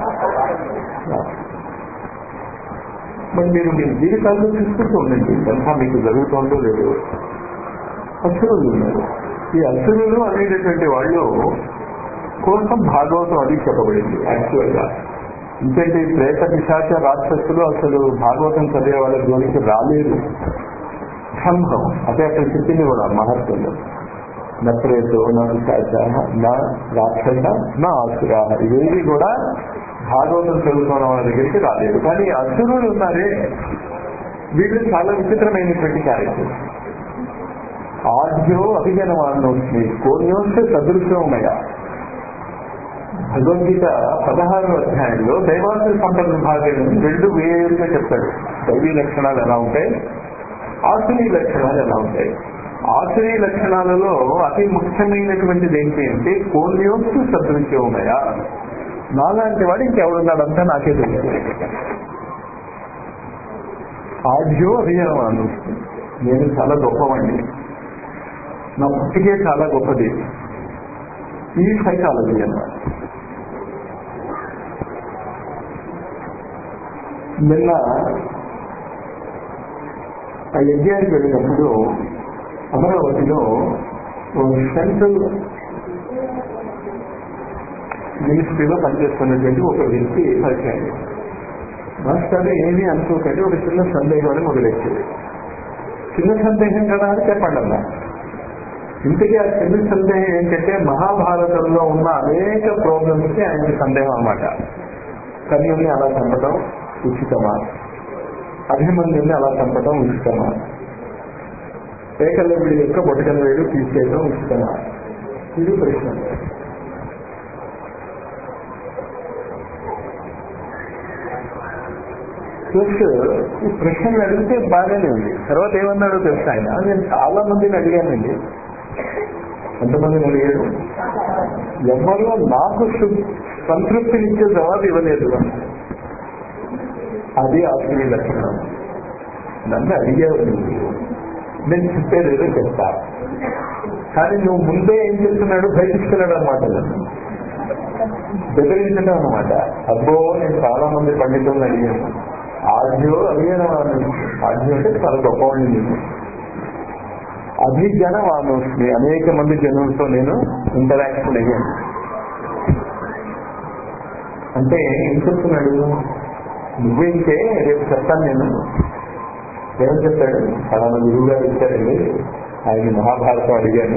మరి మీరు మీ జీవితాల్లో చూసుకుంటూ ఉండండి, ఇదంతా మీకు జరుగుతుందో లేదు. అసురులు ఉన్నారు. ఈ అసురులు అనేటటువంటి వాళ్ళు కోసం భాగవతం అది చెప్పబడింది యాక్చువల్ గా. ఎందుకంటే ఈ ప్రేత పిశాచ రాక్షసులు అసలు భాగవతం చదివే వాళ్ళ జోలికి రాలేదు. సంభవం అదే అక్కడ చెప్పింది కూడా మహత్వంలో. నా ప్రేతో నా పిశాచ నా రాక్షస నా అసుర, ఇవేవి కూడా భాగవతం చదువుతున్న వాళ్ళ దగ్గరికి రాలేదు. కానీ అసురులు ఉన్నారే, వీళ్ళు చాలా విచిత్రమైనటువంటి క్యారెక్టర్. ఆద్యో అభిజనమానోస్మి కోన్యోస్తే సదృశ్యమయ. భగవద్గీత పదహారో అధ్యాయంలో దైవాంతర సంపద విభాగం రెండు వేరుగా చెప్తాడు. దైవీ లక్షణాలు ఎలా ఉంటాయి, ఆసురీ లక్షణాలు ఎలా ఉంటాయి. ఆసురీ లక్షణాలలో అతి ముఖ్యమైనటువంటిది ఏంటి అంటే కోన్యోస్తు సదృశ్యమయ. నాలాంటి వాడు ఇంకెవడున్నాడంతా నాకే తెలుసు. ఆద్యో అభిజనమాను, నేను చాలా గొప్పవాడిని, నా పుట్టికే చాలా గొప్పది. ఈ సైకాలజీ అన్నమాట. నిన్న ఆ యజ్ఞానికి వెళ్ళినప్పుడు అమరావతిలో సెంట్రల్ మినిస్ట్రీలో పనిచేస్తున్నటువంటి ఒక వ్యక్తి పరిచయం. మాస్టర్ ఏమీ అనుకోకండి, ఒక చిన్న సందేహాన్ని మొదలెచ్చేది. చిన్న సందేహం కదా అని చెప్పండి అన్న. ఇంతకీ ఆ చిన్న సందేహం ఏంటంటే మహాభారతంలో ఉన్న అనేక ప్రాబ్లమ్స్ కి ఆయనకి సందేహం అన్నమాట. కర్ణుని అలా చంపడం ఉచితమా, అభిమన్యుని అలా చంపడం ఉచితమా, ఏకలవ్యుడి యొక్క బొటకన వేలు తీసేయడం ఉచితమా, ఇది ప్రశ్న. ప్లస్ ఈ ప్రశ్నలు అడిగితే బాగానే ఉంది. తర్వాత ఏమన్నాడో తెలుసు ఆయన, నేను చాలా మందిని అడిగానండి. ఎంతమందిని అడిగాడు? ఎవరో నాకు సంతృప్తినిచ్చే జవాబు ఇవ్వలేదు. అది ఆశ్చర్య లక్షణం. నన్ను అడిగావు నువ్వు, నేను చెప్పేదేదో చెప్తా. కానీ నువ్వు ముందే ఏం చెప్తున్నాడు, బయటిస్తున్నాడు అనమాట, బెదిరించడం అనమాట. అబ్బో నేను చాలా మంది పండితులను అడిగాను, ఆజ్ఞో అడిగాను. ఆజ్ఞ అంటే చాలా గొప్పవాడిని నేను, అభిజ్ఞాన వానోస్మి, అనేక మంది జనులతో నేను ఇంటరాక్షన్ అయ్యాను. అంటే ఏం చెప్తున్నాడు, నువ్వేంటే రేపు చెప్తాను నేను. ఏమని చెప్పాడు, చాలా మంది గురువు గారు ఇచ్చారండి, ఆయన మహాభారతం అడిగాను.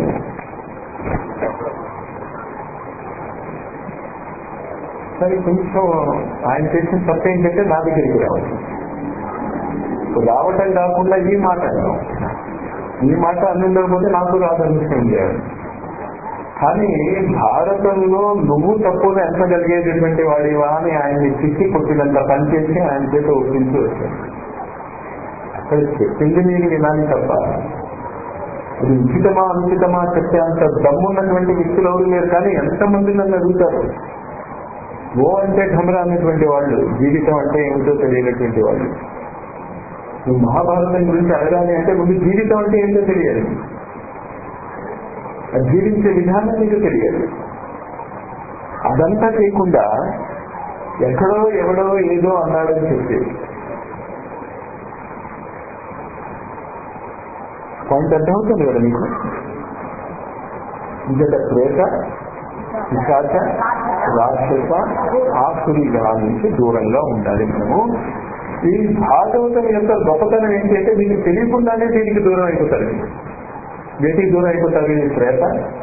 సరే కొంచెం ఆయన చేసిన తప్ప ఏంటంటే నా దగ్గరికి రావచ్చు. రావటం కాకుండా ఈ మాట ఈ మాట అందుండకపోతే నాకు రాదనిపిస్తుంది. కానీ భారతంలో నువ్వు తప్పుగా ఎంచగలిగేటటువంటి వాడివా అని ఆయన్ని చిక్కి కొట్టినంత పనిచేసి ఆయన చేత ఒప్పించి వచ్చాడు. అక్కడ చెప్పింది మీరు వినాలి తప్ప అది ఉచితమా అనుచితమా చెప్పే అంత దమ్మున్నటువంటి వ్యక్తులు ఎవరు లేరు. కానీ ఎంతమంది నన్ను అడుగుతారు, ఓ అంటే ఘమరా అన్నటువంటి వాళ్ళు, జీవితం అంటే ఏమిటో తెలియనటువంటి వాళ్ళు. నువ్వు మహాభారతం గురించి అడగాలి అంటే ముందు జీవితం అంటే ఏంటో తెలియాలి, అది జీవించే విధానం నీకు తెలియాలి. అదంతా చేయకుండా ఎక్కడో ఎవడో ఏదో అన్నాడని చెప్పి పాయింట్ అర్థమవుతుంది కదా మీకు. ఇంకొక ప్రేత పిశాచ రాక్షస ఆసురిగా నుంచి దూరంగా ఉండాలి మనము. ఈ భాగవతం యొక్క గొప్పతనం ఏంటంటే దీనికి తెలియకుండానే దీనికి దూరం అయిపోతారు. వీటికి దూరం అయిపోతారు. ఈ ప్రేత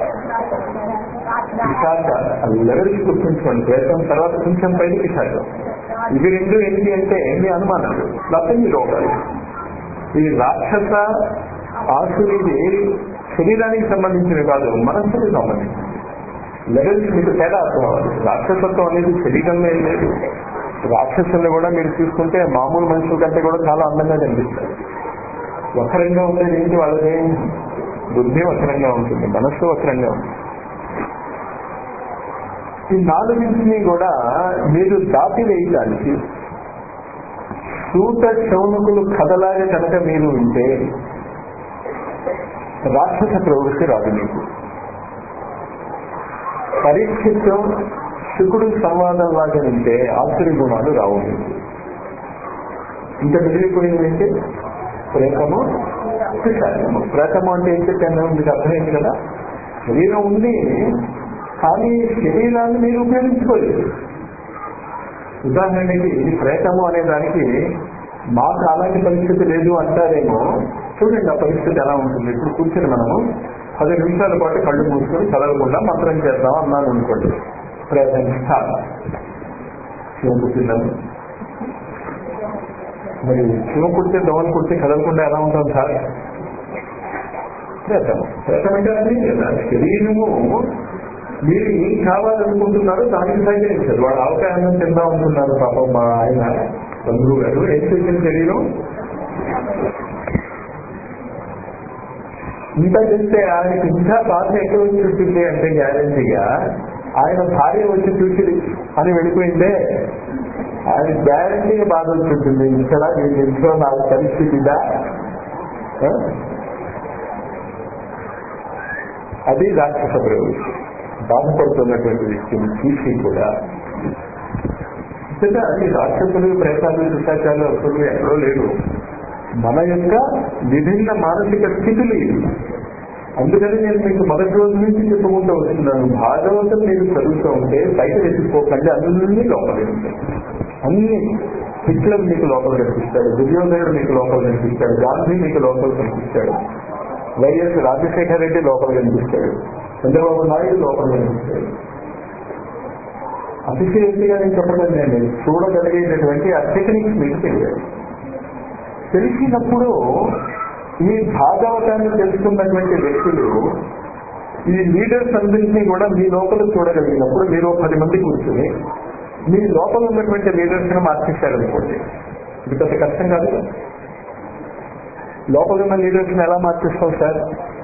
పిశాచ లెవెల్స్ గుర్తుంచుకోండి. ప్రేతం తర్వాత కొంచెం పైన పిశాచం. ఇవి రెండు ఏంటి అంటే మీ అనుమానాలు, లేకపోతే మీ రోగాలు. ఈ రాక్షస ఆసురిది శరీరానికి సంబంధించినవి కాదు, మనస్సుకి సంబంధించింది. లెవెల్స్ మీకు తేడా అర్థం అవ్వాలి. రాక్షసత్వం అనేది శరీరంలో ఏం లేదు. రాక్షసుల్ని కూడా మీరు చూసుకుంటే మామూలు మనుషుల కంటే కూడా చాలా అందంగా కనిపిస్తారు. వక్రంగా ఉండేది ఏంటి, వాళ్ళకి బుద్ధి వక్రంగా ఉంటుంది, మనస్సు వక్రంగా ఉంటుంది. ఈ నాలుగింటిని కూడా మీరు దాటి వేయడానికి సూత శౌనకులు కథలాగా కనుక మీరు ఉంటే రాక్షస ప్రవృత్తి రాదు మీకు. పరీక్షతో శుకుడు సంవాదం లాగా ఉంటే ఆసురి గుణాలు రావు మీకు. ఇంకా మిగిలిపోయింది ఏంటి, ప్రేతము పిశాచము. ప్రేతము అంటే ఏం చెప్పాను మీకు అర్థమైంది కదా. శరీరం ఉంది కానీ శరీరాన్ని మీరు ఉపయోగించుకోలేదు. ఉదాహరణకి ప్రేతము అనే దానికి మాకు అలాంటి పరిస్థితి లేదు అంటారేమో. చూడండి ఆ పరిస్థితి ఎలా ఉంటుంది. ఇప్పుడు కూర్చొని మనము పది నిమిషాల పాటు కళ్ళు మూసుకొని చదవకుండా మంత్రం చేద్దాం అన్నాను అనుకోండి, ప్రేతం శివం కూర్చున్నాము. మరి శివం కుడితే దోమలు కుడితే కదలకుండా ఎలా ఉంటాం సార్? ప్రేతము. ప్రేతం అంటే అది కదా, శరీరము మీరు ఏం కావాలనుకుంటున్నారో దానికి సహకరించారు. వాడు అవకాశం తిందా ఉంటున్నారు పాపం మా ఆయన బంధువు గారు. ఏం చేసిన శరీరం ఇంత చేస్తే ఆయనకి ఇంకా బాధ ఎక్కడ వచ్చి ఉంటుంది అంటే గ్యారెంటీగా ఆయన భార్య వచ్చి చూసి అని వెళ్ళిపోయిందే, ఆయన గ్యారెంటీగా బాధ వచ్చి ఉంటుంది. ఇక్కడ నేను ఇంట్లో నా పరిస్థితిదా, అది రాక్షస ప్రవృత్తి. బాధపడుతున్నటువంటి వ్యక్తిని చూసి కూడా అది రాక్షసులు ప్రేతాలు పిశాచాలు అసలు ఎక్కడో లేదు. మన యొక్క విభిన్న మానసిక స్థితులు ఇవి. అందుకని నేను మీకు మొదటి రోజు నుంచి చెప్పుకుంటూ వస్తున్నాను, భాగవతం మీరు చదువుతూ ఉంటే బయట వెతుక్కోకండి, అన్ని లోపలే ఉంటాయి. అన్ని హిట్లర్ మీకు లోపల కనిపిస్తాడు, దుర్యోధనుడు మీకు లోపల కనిపిస్తాడు, గాంధీ మీకు లోపల కనిపిస్తాడు, వైఎస్ రాజశేఖర రెడ్డి లోపల కనిపిస్తాడు, చంద్రబాబు నాయుడు లోపల కనిపిస్తాడు. అతిశయోక్తిగా నేను చెప్పడం నేను చూడగలిగేటటువంటి ఆ టెక్నిక్స్ మీకు తెలియాలి. తెలిసినప్పుడు ఈ భాగవతాన్ని తెలుసుకున్నటువంటి వ్యక్తులు ఈ లీడర్స్ అందరినీ కూడా మీ లోపల చూడగలిగినప్పుడు మీరు పది మంది కూర్చుని మీ లోపల ఉన్నటువంటి లీడర్స్ ని మార్చేశారనుకోండి, ఇది పెద్ద కష్టం కాదు. లోపల ఉన్న లీడర్స్ ని ఎలా మార్చేస్తాం సార్?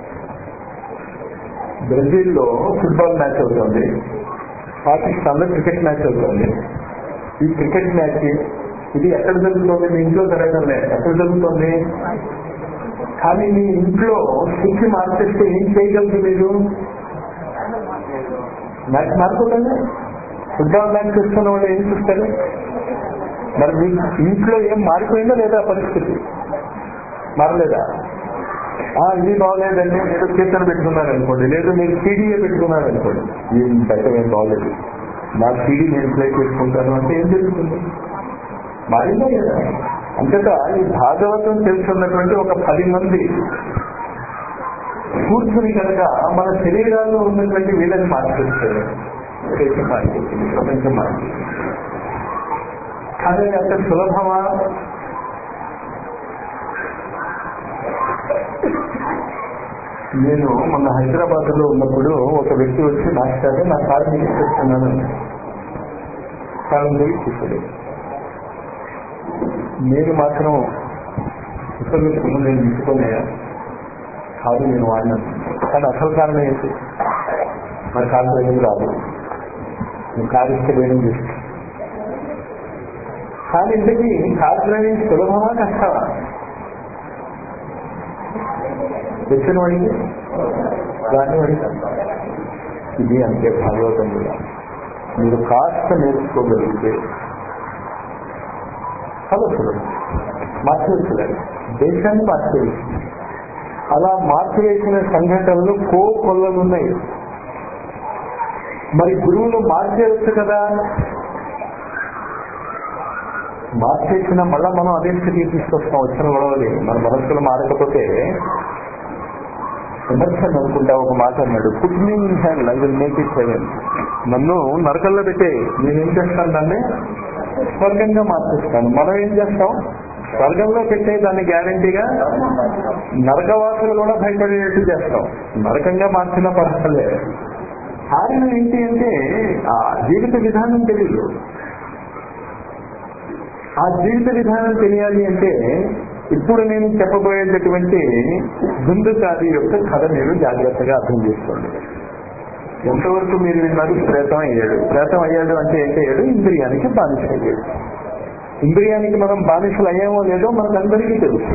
బ్రెజిల్లో ఫుట్బాల్ మ్యాచ్ అవుతుంది, పాకిస్తాన్ లో క్రికెట్ మ్యాచ్ అవుతుంది. ఈ క్రికెట్ మ్యాచ్ ఇది ఎక్కడ జరుగుతుంది? మీ ఇంట్లో జరగడం లేదు. ఎక్కడ జరుగుతుంది? కానీ మీ ఇంట్లో స్విచ్ మార్చేస్తే ఏం చేయగలరు మీరు? మ్యాచ్ మారిపోతుంది. ఫుట్బాల్ మ్యాచ్ చూస్తున్న వాళ్ళు ఏం చూస్తారు? మరి మీ ఇంట్లో ఏం మారిపోయిందా లేదా పరిస్థితి? మారలేదా? ఇది బాగలేదండి, మీరు కీర్తన పెట్టుకున్నారు అనుకోండి, లేదు మీరు సీడీఏ పెట్టుకున్నారు అనుకోండి, ఏం బయట ఏం బాగలేదు, నా సీడీ నేను ప్లే చేసుకుంటాను అంటే ఏం జరుగుతుంది? మారిందా లేదా? అంతటా ఈ భాగవతం తెలుసున్నటువంటి ఒక పది మంది కూర్చుని కనుక మన శరీరాల్లో ఉన్నటువంటి వీళ్ళని మార్చేస్తారు. దేశం మార్చేస్తుంది, ప్రపంచం మార్చేస్తుంది. కానీ అంత సులభమా? నేను మొన్న హైదరాబాద్ లో ఉన్నప్పుడు ఒక వ్యక్తి వచ్చి మాట్లాడి నా కారు మీకు చెప్తున్నాను, కారణం చూసాడు. నేను మాత్రం ఉపయోగించుకుని నేను తీసుకున్నాయా కాదు, నేను వాడినాను. కానీ అసలు కారణం ఏంటి? మరి కారు డ్రైవింగ్ రాదు, నేను కారు ఇస్తే డ్రైవింగ్ చేస్తాను. కానీ ఇంతకీ కారు డ్రైవింగ్ సులభమా కష్టమా? వచ్చిన వాడికి రాని వాడికి ఇది అంతే. భాగవతం కూడా మీరు కాస్త నేర్చుకోగలిగితే చాలా సులభం. మార్చేస్తున్నారు, దేశాన్ని మార్చేసి అలా మార్చివేసిన సంఘటనలు కో కొల్లలు ఉన్నాయి. మరి గురువులు మార్చేయచ్చు కదా, మార్చేసిన మళ్ళా మనం అదే స్థితికి తీసుకొస్తాం. వచ్చిన గొడవది మన మనస్సులు మారకపోతే ఎమర్షన్ అనుకుంటా ఒక మాట అన్నాడు, put me in hell I will make it heaven. నన్ను నరకల్లో పెట్టే నేనేం చేస్తాను, దాన్ని స్వర్గంగా మార్చేస్తాను. మనం ఏం చేస్తాం? స్వర్గంలో పెట్టే దాన్ని గ్యారంటీగా నరకవాసులు కూడా భయపడేటట్టు చేస్తాం. నరకంగా మార్చిన పర్సలే. కారణం ఏంటి అంటే ఆ జీవిత విధానం తెలియదు. ఆ జీవిత విధానం తెలియాలి అంటే ఇప్పుడు నేను చెప్పబోయేటటువంటి దుందుకారి యొక్క కథ మీరు జాగ్రత్తగా అర్థం చేసుకోండి. ఎంతవరకు మీరు విన్నారు? ప్రేతం అయ్యాడు. ప్రేతం అయ్యాడు అంటే ఏంటి అయ్యాడు? ఇంద్రియానికి బానిస అయ్యాడు. ఇంద్రియానికి మనం బానిసలు అయ్యామో లేదో మనకందరికీ తెలుసు.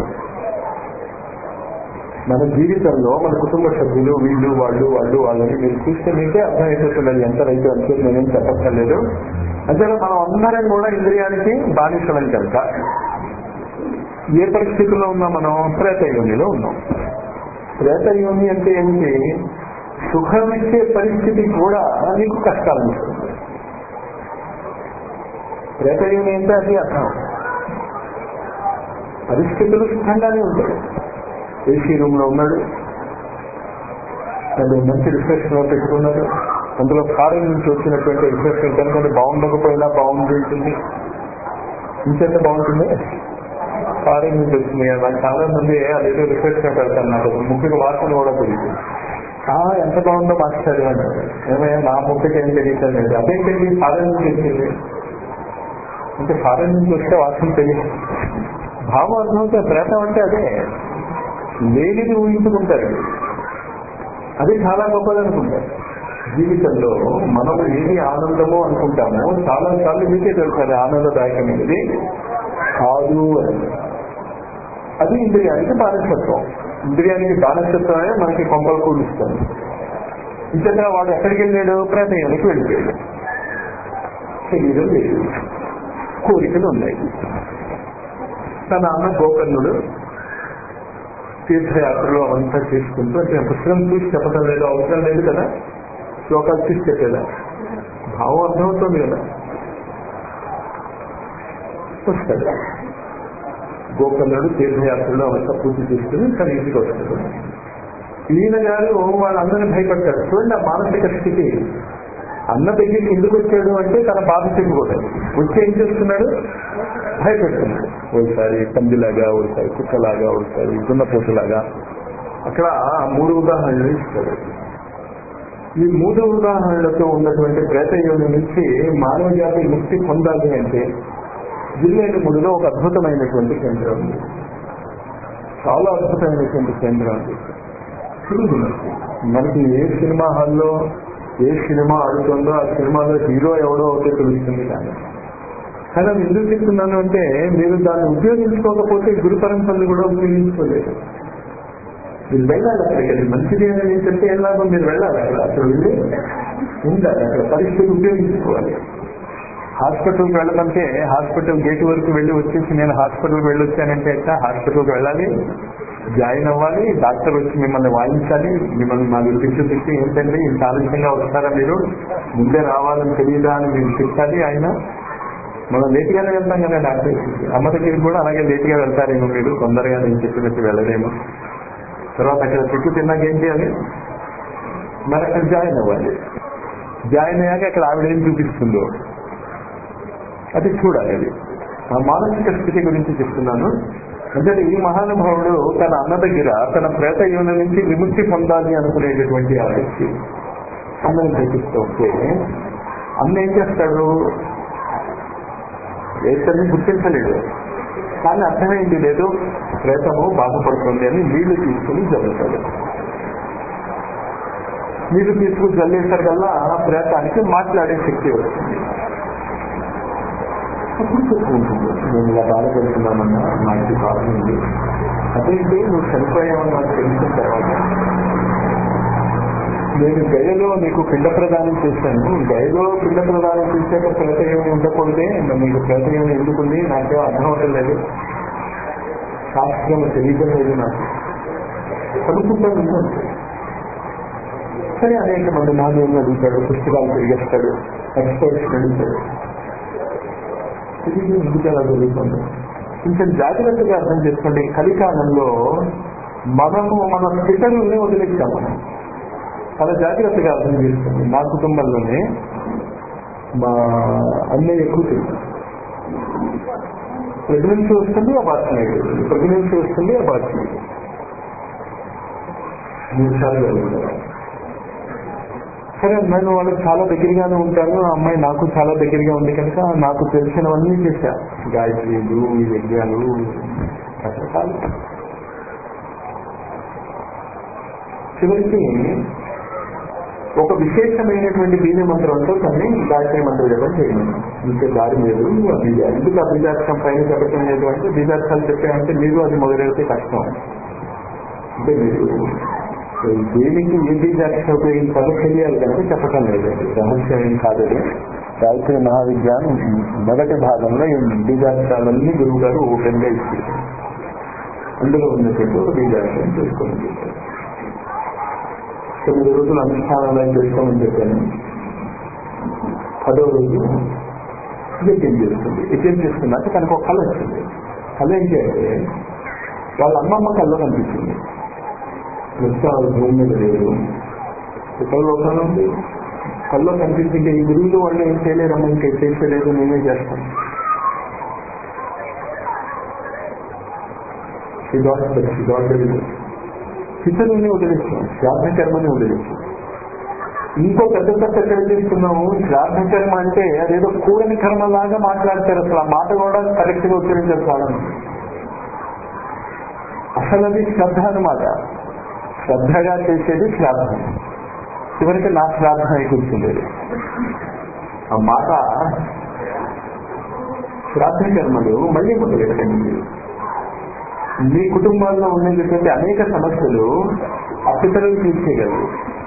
మన జీవితంలో మన కుటుంబ సభ్యులు వీళ్ళు వాళ్ళు వాళ్ళు వాళ్ళని మీరు చూస్తే మీకే అర్థమైపోతున్నది. ఎంత రైతు అంటే నేనేం చెప్పక్కర్లేదు. అంటే మనం అందరం కూడా ఇంద్రియానికి బానిసలం కనుక ఏ పరిస్థితుల్లో ఉన్నాం? మనం ప్రేతయోనిలో ఉన్నాం. ప్రేతయోని అంటే ఏంటి? సుఖమిచ్చే పరిస్థితి కూడా నీకు కష్టాలు ఇస్తుంది. ప్రేతయోని అంటే అది అర్థం. పరిస్థితులు సుఖంగానే ఉంటాయి. ఏసీ రూమ్ లో ఉన్నాడు, అది మంచి రిఫ్రెషన్ లో పెట్టుకున్నాడు, అందులో ఫారెన్ నుంచి వచ్చినటువంటి రిఫ్రెషన్ కనుక బాగుండకపోయినా బాగుండి ఉంటుంది. ఇంకెంత బాగుంటుంది? ఫారెన్ నుంచి వచ్చింది కదా, చాలా మంది అదేదో రిఫ్రెష్మెంట్ వెళ్తున్నారు, ముఖ్యంగా వాసన కూడా తెలియదు. ఎంత బాగుందో మాస్టర్ అంటారు. ఏమయ్యా నా ముఖ్యకి ఏం తెలియటం లేదు. అదేంటండి ఫారెన్ నుంచి వచ్చింది అంటే ఫారెన్ నుంచి వస్తే వాసన తెలియదు. భావం అర్థమవుతే ప్రేతం అంటే అదే లేనిది ఊహించుకుంటారు. అది చాలా గొప్పది అనుకుంటారు. జీవితంలో మనం ఏది ఆనందమో అనుకుంటామో చాలా సార్లు మీకే తెలుసు ఆనందదాయకమైనది కాదు అని. అది ఇంద్రియానికి బానిసత్వం. ఇంద్రియానికి బానిసత్వమే మనకి కొంపలు కూడిస్తుంది. ఇంతగా వాడు ఎక్కడికి వెళ్ళాడు? ప్రేతయానికి వెళ్ళిపోయాడు. శరీరం లేదు, కోరికలు ఉన్నాయి. తన అన్న గోకర్ణుడు తీర్థయాత్రలో అవంతా చేసుకుంటూ, అంటే పుస్తకం చూసి చెప్పడం లేదు, అవసరం లేదు కదా, శ్లోకాలు చూసి చెప్పేదా, భావం అర్థమవుతుంది కదా. వస్తాడు గోకర్ణుడు తీర్థయాత్రలో అవంతా పూర్తి చేసుకుని తన ఇంటికి వస్తాడు. ఈయన గారు వాళ్ళందరినీ భయపడతాడు. చూడండి ఆ మానసిక స్థితి. అన్న దగ్గరికి ఎందుకు వచ్చాడు అంటే తన బాధ చెప్పుకోవడం. వచ్చి ఏం చేస్తున్నాడు? భయపెడుతున్నాడు. ఒకసారి పందిలాగా, ఒకసారి కుక్కలాగా, ఒకసారి దున్నపోతులాగా. అక్కడ మూడు ఉదాహరణలు ఇస్తాడు. ఈ మూడు ఉదాహరణలతో ఉన్నటువంటి ప్రేత యోని నుంచి మానవ జాతి ముక్తి పొందాలి అంటే జిల్లేడుమూడిలో ఒక అద్భుతమైనటువంటి కేంద్రం ఉంది. చాలా అద్భుతమైనటువంటి కేంద్రం ఉంది. మనకి ఏ సినిమా హాల్లో ఏ సినిమా ఆడుతుందో ఆ సినిమాలో హీరో ఎవడో ఒకటే తెలుస్తుంది. కానీ కానీ అది ఎందుకు చెప్తున్నాను అంటే మీరు దాన్ని ఉపయోగించుకోకపోతే గురు పరంపరలు కూడా ఉపయోగించుకోలేదు. మీరు వెళ్ళాలి అక్కడికి. అది మంచిది అని నేను చెప్తే ఏం లాభం? మీరు వెళ్ళాలి అక్కడ, అక్కడ వెళ్ళి ఉండాలి, అక్కడ పరిస్థితి ఉపయోగించుకోవాలి. హాస్పిటల్కి వెళ్ళమంటే హాస్పిటల్ గేట్ వరకు వెళ్ళి వచ్చేసి నేను హాస్పిటల్కి వెళ్ళి వచ్చానంటే ఎట్లా? హాస్పిటల్కి వెళ్ళాలి, జాయిన్ అవ్వాలి, డాక్టర్ వచ్చి మిమ్మల్ని వాయించాలి, మిమ్మల్ని మాకు తిట్టు తిట్టి ఏంటంటే ఇంత ఆలస్యంగా వస్తారా, మీరు ముందే రావాలని తెలియదా అని మీరు తిట్టాలి. ఆయన మనం లేట్గానే వెళ్తాం కదా డాక్టర్. అమ్మ దగ్గరికి కూడా అలాగే లేట్గా వెళ్తారేమో మీరు, తొందరగా నేను చెప్పినట్టు వెళ్ళలేమో. తర్వాత అక్కడ తిట్టు తిన్నాక ఏం చేయాలి? మరి అక్కడ జాయిన్ అవ్వాలి. జాయిన్ అయ్యాక అక్కడ ఆవిడ ఏం చూపిస్తుందో అది చూడాలి. అది ఆ మానసిక స్థితి గురించి చెప్తున్నాను. అంటే ఈ మహానుభావుడు తన అన్న దగ్గర తన ప్రేత యోని నుంచి విముక్తి పొందాలి అనుకునేటటువంటి ఆ వ్యక్తి అన్నని చూపిస్తూ ఉంటే అన్న ఏం చేస్తాడు? ఏతన్ని గుర్తించలేడు, కానీ అర్థమైంది లేదు ప్రేతము బాధపడుతుంది అని నీళ్లు తీసుకుని జల్లుతాడు. నీళ్లు తీసుకుని జల్లేసరికల్లా ఆ ప్రేతానికి మాట్లాడే శక్తి వస్తుంది. అప్పుడు చెప్పుకుంటుంది, నేను ఇలా బాధపడుతున్నామన్నా నాకు బాధ ఉంది, అదేంటి నువ్వు చనిపోయావని నాకు తెలిసిన తర్వాత నేను గయలో నీకు పిండ ప్రదానం చేశాను, గయలో పిండ ప్రదానం చేశాక ప్రేత ఏమి ఉండకూడదే, నీకు ప్రేత ఏమి ఎందుకుంది నాకేమో అర్థం అవటం లేదు, శాస్త్రం తెలియటం లేదు నాకు అనుకుంటాను. సరే అనేక మంది నాణ్యం అడుగుతాడు, పుస్తకాలు తిరిగేస్తాడు, ఎక్స్పర్ట్స్ అడుగుతాడు. ఇది ఎందుకు ఎలా జరుగుతుంది? కొంచెం జాగ్రత్తగా అర్థం చేసుకోండి. కలికాలంలో మనము మన పితరుల్ని వదిలేస్తాము. చాలా జాగ్రత్తగా అర్థం చేసుకోండి. మా కుటుంబంలోనే మా అన్నయ్య కూతురు ప్రెగ్నెన్సీ వస్తుంది, అబార్షన్ అయిపోతుంది, ప్రెగ్నెన్సీ వస్తుంది, అబార్షన్ అయిపోతుంది. మూడు సార్లు జరుగుతుంది. సరే నేను వాళ్ళకి చాలా దగ్గరగానే ఉంటాను, ఆ అమ్మాయి నాకు చాలా దగ్గరగా ఉంది కనుక నాకు తెలిసినవన్నీ చేశా. గాయత్రీలు, యజ్ఞాలు, రకరకాలు. చివరికి ఒక విశేషమైనటువంటి బీజ మంత్రంతో కానీ గాయత్రి మంత్రం జపం చేయను. ఇంకే దారి లేదు. ఎందుకు ఆ బీజాక్షం పైన చెప్పటం లేదు అంటే బీజాక్షాలు చెప్పామంటే మీరు అది మొదలెడితే కష్టం. అంటే మీరు దేనికి ఏ బీజాక్షం ఉపయోగించాలో తెలియాలి కనుక చెప్పటం లేదు. రహస్యం ఏం కాదని గాయత్రి మహావిజ్ఞానం మొదటి భాగంలో ఈ బీజాక్షాలన్నీ గురువు గారు ఓపెన్ గా ఇచ్చారు. అందులో ఉన్నటువంటి ఒక బీజాక్షరం చేసుకోమని చెప్పారు. తొమ్మిది రోజులు అనుష్ఠానాలు చేసుకోమని చెప్పాను. పదో రోజు యజ్ఞం చేస్తుంది. యజ్ఞం చేస్తున్నాక తనకు ఒక కళ వచ్చింది. కళ ఏంటి అంటే వాళ్ళ అమ్మమ్మ కళ్ళలో కనిపిస్తుంది. ప్రస్తుతం భూమి మీద లేదు, కళ్ళలో ఉంది. కళ్ళలో కనిపించింటే ఈ గురువులు వాళ్ళు ఏం చేయలేరమ్మా, ఇంకా చేసేలేదు, నేనే చేస్తాను. పితరుల్ని వదిలేస్తాం, శ్రాద్ధ కర్మని వదిలేస్తాం. ఇంకో పెద్ద పెద్ద ఎక్కడ చేస్తున్నాము, శ్రాద్ధ కర్మ అంటే అదేదో కూడని కర్మలాగా మాట్లాడతారు. అసలు ఆ మాట కూడా కరెక్ట్ గా ఉచ్చరించారు చాలా. అసలు అది శ్రద్ధ అన్నమాట. శ్రద్ధగా చేసేది శ్రాద్ధం. చివరికి నా శ్రాద్ధం అయి కూర్చుండేది. ఆ మాట శ్రాద్ధ కర్మలు మళ్ళీ మొదలెట్టండి. మీ కుటుంబాల్లో ఉండేటటువంటి అనేక సమస్యలు ఆ పితరులు తీర్చేయగలరు.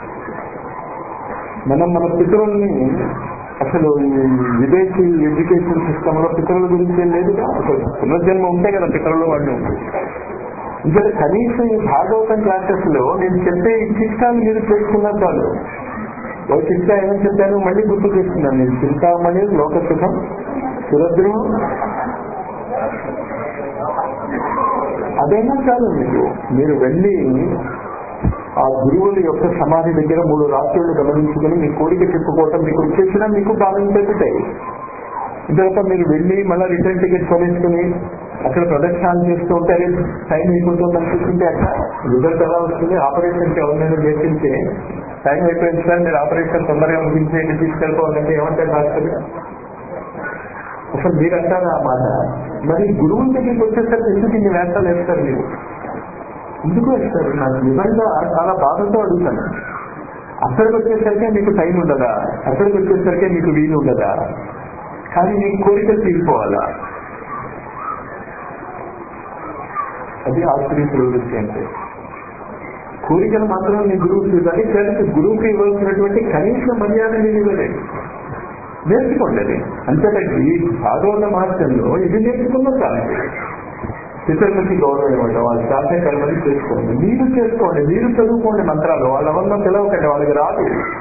మనం మన పితరుల్ని అసలు విదేశీ ఎడ్యుకేషన్ సిస్టమ్ లో పితరుల గురించి ఏం లేదుగా. అసలు పునర్జన్మ ఉంటే కదా పితరులు వాళ్ళు. ఇంకా కనీసం ఈ భాగవతం క్లాసెస్ లో నేను చెప్పే ఈ చిట్కాలు మీరు చేసుకున్నా చాలు. ఒక చిట్కా ఏమని చెప్పాను మళ్ళీ గుర్తు చేస్తున్నాను. నేను చింతామణి, లోక సుఖం, సురద్రం, అదైనా చాలు మీకు. మీరు వెళ్ళి ఆ గురువుల యొక్క సమాధి దగ్గర మూడు రాత్రులు గమనించుకుని మీ కోరిక చెప్పుకోవటం మీకు వచ్చేసినా మీకు బాగా పెరుగుతాయి. తర్వాత మీరు వెళ్ళి మళ్ళీ రిటర్న్ టికెట్ కొనేసుకుని అక్కడ ప్రదర్శనలు చేస్తూ ఉంటారు. టైం అయిపోతుంది అనిపిస్తుంటే అక్కడ రిజల్ట్ ఎలా వస్తుంది? ఆపరేషన్కి ఎవరినైనా చేసింటే టైం అయిపోయింది సార్, మీరు ఆపరేషన్ తొందరగా ముగించేయండి, తీసుకెళ్ళిపోవాలంటే ఏమంటారు డాక్టర్? అసలు మీరు అంటారా ఆ మాట? మరి గురువుల దగ్గరికి వచ్చేసరికి ఎందుకు ఇన్ని వేషాలు వేస్తారు మీరు? ఎందుకు వేస్తారు? నాకు నిజంగా చాలా బాధతో అడుగుతాను. అక్కడికి వచ్చేసరికి మీకు టైం ఉండదా? అక్కడికి వచ్చేసరికి మీకు వీలు ఉండదా? కానీ మీకు కోరికలు తీసుకోవాలా? అది ఆశ్చర్య ప్రవృత్తి అంటే. కోరికలు మాత్రం నీ గురువుకి ఇవ్వాలి, కానీ గురువుకి ఇవ్వాల్సినటువంటి కనీస మర్యాద నేను ఇవ్వలేదు. నేర్చుకోండి అది. అంతేత ఈ భాగవత మహత్యంలో ఇది నేర్చుకున్నాం కానీ పితరులకి గౌరవం ఇవ్వడం, వాళ్ళు చేసే కర్మని చేసుకోండి. మీరు చేసుకోండి, మీరు చదువుకోండి మంత్రాలు. వాళ్ళ వల్ల పిలవకండి, వాళ్ళకి రాదు.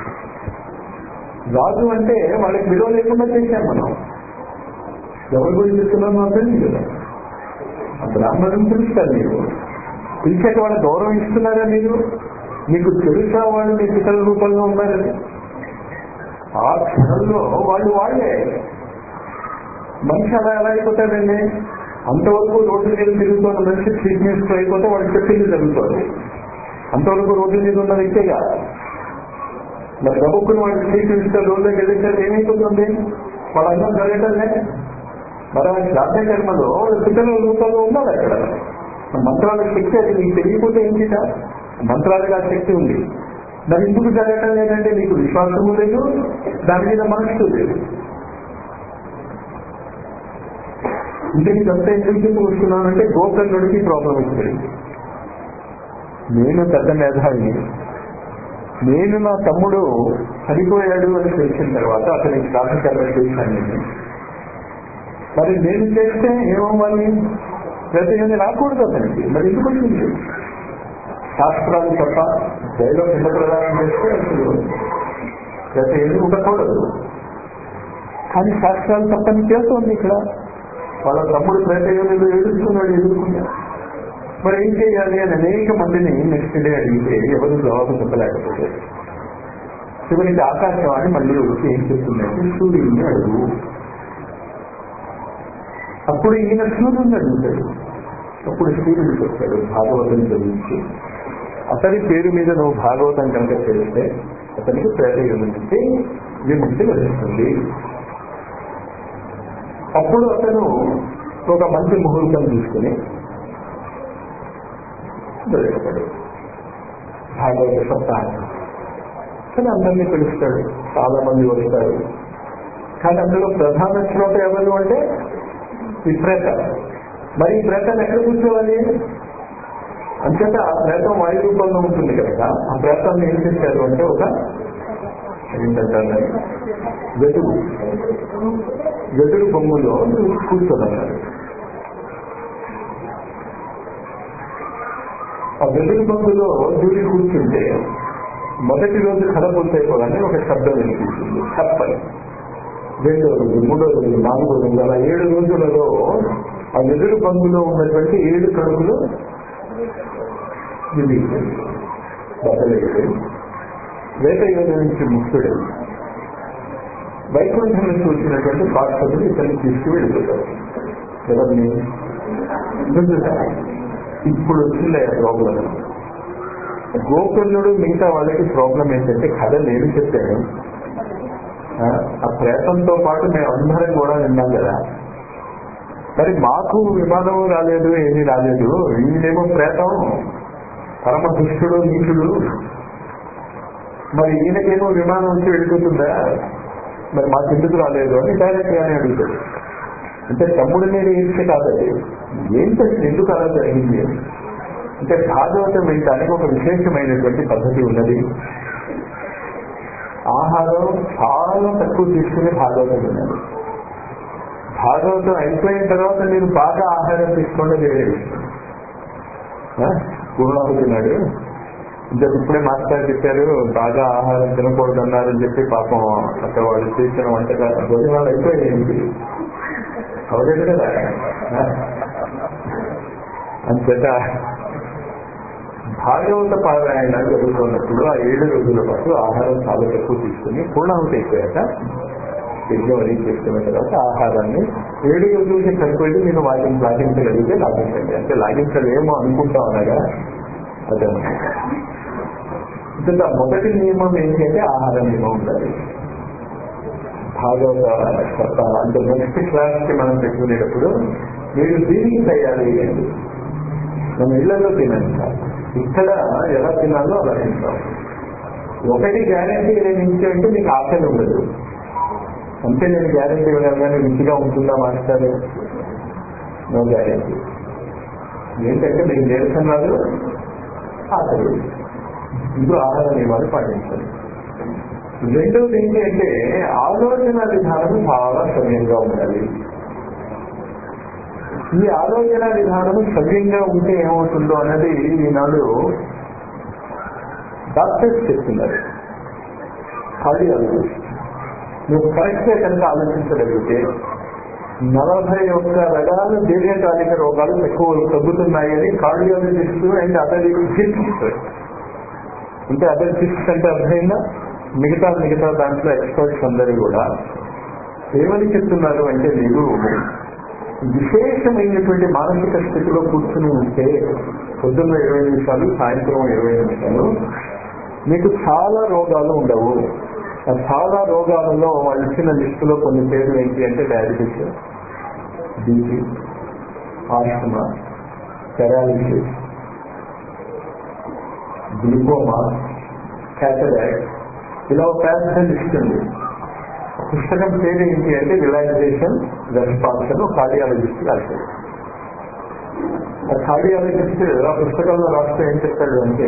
రాదు అంటే వాళ్ళకి విలువ లేకుండా చేశాం మనం. ఎవరి గురించి చెప్తున్నాం అర్థం కదా. బ్రాహ్మణుని పిలుస్తారు మీరు, పిలిచాక వాళ్ళ గౌరవం ఇస్తున్నారా మీరు? మీకు తెలుసా వాళ్ళు మీ పితల రూపంలో ఉన్నారని? ఆ క్షణంలో వాళ్ళు వాళ్ళే. మనిషి అలా ఎలా అయిపోతాడండి? అంతవరకు రోడ్డు మీద తిరుగుతున్న మనిషి చీఫ్ మినిస్టర్ అయిపోతే వాళ్ళు చెప్పింది జరుగుతుంది. అంతవరకు రోడ్డు మీద ఉన్న వ్యక్తిగా మరి గబుక్కుని వాళ్ళు చీఫ్ మినిస్టర్ రోడ్లోకి వెళ్ళింటే ఏమైపోతుంది? వాళ్ళ అందరం జరగటంలే. మరి ఆ శ్రాద్ధ కర్మలో వాళ్ళ పితల రూపంలో ఉన్నారు అక్కడ. మంత్రాల శక్తి అది మీకు తెలియకపోతే ఏంటిట? మంత్రాలుగా శక్తి ఉంది. మరి ఎందుకు జరగటం లేదంటే మీకు విశ్వాసము లేదు, దాని మీద మనస్సు లేదు. ఇంటికి అంతా ఎందుకు చెప్పుకొస్తున్నానంటే గోకర్ణుడికి ప్రాబ్లం వచ్చింది. నేను పెద్ద మేధావిని, నేను నా తమ్ముడు చనిపోయాడు అని తెలిసిన తర్వాత అతనికి శ్రాద్ధకర్మ చేశాను నేను. మరి నేను చేస్తే ఏమవ్వాలి? ప్రతి ఏమి రాకూడదు అతనికి. మరి ఎందుకు వచ్చింది? శాస్త్రాలు తప్ప దైవ పిండ ప్రదానం చేస్తే అసలు ప్రతి ఏమి ఉండకూడదు. కానీ శాస్త్రాలు తప్పని చేస్తుంది ఇక్కడ. వాళ్ళ తమ్ముడు ప్రతి ఏమి ఏడుస్తున్నాడు, ఎదుర్కొన్నాడు. మరి ఏం చేయాలి అని అనేక మందిని నెక్స్ట్ డే అడిగితే ఎవరు జవాబు చెప్పలేకపోతే చివరికి ఆకాశవాణి మళ్ళీ వచ్చి ఏం చెప్తుందంటే సూర్యుడిని అడుగు. అప్పుడు ఈయన సూర్యుడిని అడుగుతాడు. అప్పుడు సూర్యుడు చెప్తాడు భాగవతం చదివించి, అతని పేరు మీద నువ్వు భాగవతం కనుక చేస్తే అతనికి ప్రేరణ నుంచి విముక్తి లభిస్తుంది. అప్పుడు అతను ఒక మంచి ముహూర్తం తీసుకుని దొరికతాడు భాగవత సప్తాహం. కానీ అందరినీ పిలుస్తాడు, చాలా మంది వస్తారు. కానీ అందులో ప్రధాన శ్రోత ఎవరు అంటే ఈ ప్రేత. మరి ఈ ప్రేతాన్ని ఎక్కడ కూర్చోవాలి? అంచేత ఆ ప్రేతం వాయు రూపంలో ఉంటుంది కనుక ఆ ప్రేతాన్ని ఏం చేశారు అంటే ఒక ఏంటంటారు వెదురు వెదురు బొమ్మలో కూర్చోదన్నారు. ఆ వెదురు బొమ్మలో దూరి కూర్చుంటే మొదటి రోజు కథ పూర్తయిపోగానే ఒక శబ్దం వినిపిస్తుంది, తప్పని. రెండో రోజు, మూడో రోజు, నాలుగో రోజు, అలా ఏడు రోజులలో ఆ వెదురు బంగులో ఉన్నటువంటి ఏడు కడుగులు బద్దలైపోయి వేటయోగ నుంచి ముక్తుడు వైకుంఠం నుంచి వచ్చినటువంటి పాఠకులు ఇతన్ని తీసుకువెళ్ళిపోతారు. ఎవరిని? ఇప్పుడు వచ్చింది ఆ ప్రాబ్లం. గోకర్ణుడు మిగతా వాళ్ళకి ప్రాబ్లం ఏంటంటే కథ నేను చెప్పాను, ఆ ప్రేతంతో పాటు మేము అందరం కూడా విన్నాం కదా. మరి మాకు విమానం రాలేదు, ఏమీ రాలేదు. ఈయనేమో ప్రేతం, పరమ దుష్టుడు, నీచుడు. మరి ఈయనకేమో విమానం వచ్చి వెళ్ళిపోతుందా? మరి మాకు ఎందుకు రాలేదు అని డైరెక్ట్ గానే అడుగుతాడు. అంటే తమ్ముడి మీద ఈర్ష్య కాదండి, ఏంటంటే ఎందుకు అలా జరిగింది అంటే భాగవతం వినడానికి ఒక విశేషమైనటువంటి పద్ధతి ఉన్నది. ఆహారం చాలా తక్కువ తీసుకుని భాగవతం వినాలి. భాగవతం అయిపోయిన తర్వాత మీరు బాగా ఆహారం తీసుకోండి, వేరే విషయం. పూర్ణాహుతున్నాడు ఇంకా ఇప్పుడే మాస్టర్ చెప్పారు బాగా ఆహారం తినకూడదు అన్నారని చెప్పి పాపం అక్కడ వాళ్ళు చేసిన వంటకాలు భోజనాలు అయిపోయాయి. అవలేదు కదా. అంతేత భాగవత పారాయణ జరుగుతున్నప్పుడు ఆ ఏడు రోజుల పాటు ఆహారం చాలా తక్కువ తీసుకుని పూర్ణాహుతి అయిపోయాక యజ్ఞం అది చేసుకున్న తర్వాత ఆహారాన్ని ఏడు రోజులకి సరిపోయి నేను వాటిని లాగించగలిగితే లాగించండి. అంటే లాగించలేమో అనుకుంటాం అనగా అదనమాట. ఇంకా మొదటి నియమం ఏంటంటే ఆహార నియమం ఉండాలి. భాగవత అంటే నెక్స్ట్ క్లాస్ కి మనం పెట్టుకునేటప్పుడు మీరు దీనికి తయారీ చేయండి. మన ఇళ్లలో తినండి సార్, ఇక్కడ ఎలా తినాలో అలా తింటాం. ఒకటి గ్యారెంటీ నేను అంటే మీకు ఆశలు ఉండదు. అంటే నేను గ్యారెంటీ ఇవ్వగానే రుచిగా ఉంటుందా మాస్టర్? No guarantee. ఏంటంటే మీకు నేర్చుకున్నారు ఆశలు. ఇందులో ఆహార నియమాలు పాటించాలి. రెండోది ఏంటి అంటే ఆలోచన విధానం చాలా సవ్యంగా ఉండాలి. ఈ ఆలోచన విధానం సవ్యంగా ఉంటే ఏమవుతుందో అన్నది ఈనాడు డాక్టర్స్ చెప్తున్నారు. కార్డియాలజిస్ట్ నువ్వు కరెక్ట్ గా కనుక ఆలోచించగలిగితే నలభై ఒక్క రకాల దీర్ఘకాలిక రోగాలు ఎక్కువ తగ్గుతున్నాయని కార్డియాలజిస్ట్ అండ్ అదర్ ఫిజిక్స్ అంటే అదర్ ఫిజిక్స్ అంటే అర్థమైందా? మిగతా మిగతా దాంట్లో ఎక్స్పర్ట్స్ అందరూ కూడా ఏమని చెప్తున్నారు అంటే మీరు విశేషమైనటువంటి మానసిక స్థితిలో కూర్చుని ఉంటే పొద్దున్న ఇరవై నిమిషాలు సాయంత్రం ఇరవై నిమిషాలు మీకు చాలా రోగాలు ఉండవు. ఆ చాలా రోగాలలో వాళ్ళు ఇచ్చిన లిస్టులో కొన్ని పేర్లు ఏంటి అంటే diabetes, BP, asthma, paralysis, glaucoma, cataract, ఇలా ఒక పెద్ద లిస్ట్ ఉంది. పుస్తకం పేరు ఏంటి అంటే రిలాక్సేషన్ రెస్పాన్స్ అని కార్డియాలజిస్ట్ రాశారు. ఆ కార్డియాలజిస్ట్ ఆ పుస్తకంలో రాస్తే ఏం చెప్తాడు అంటే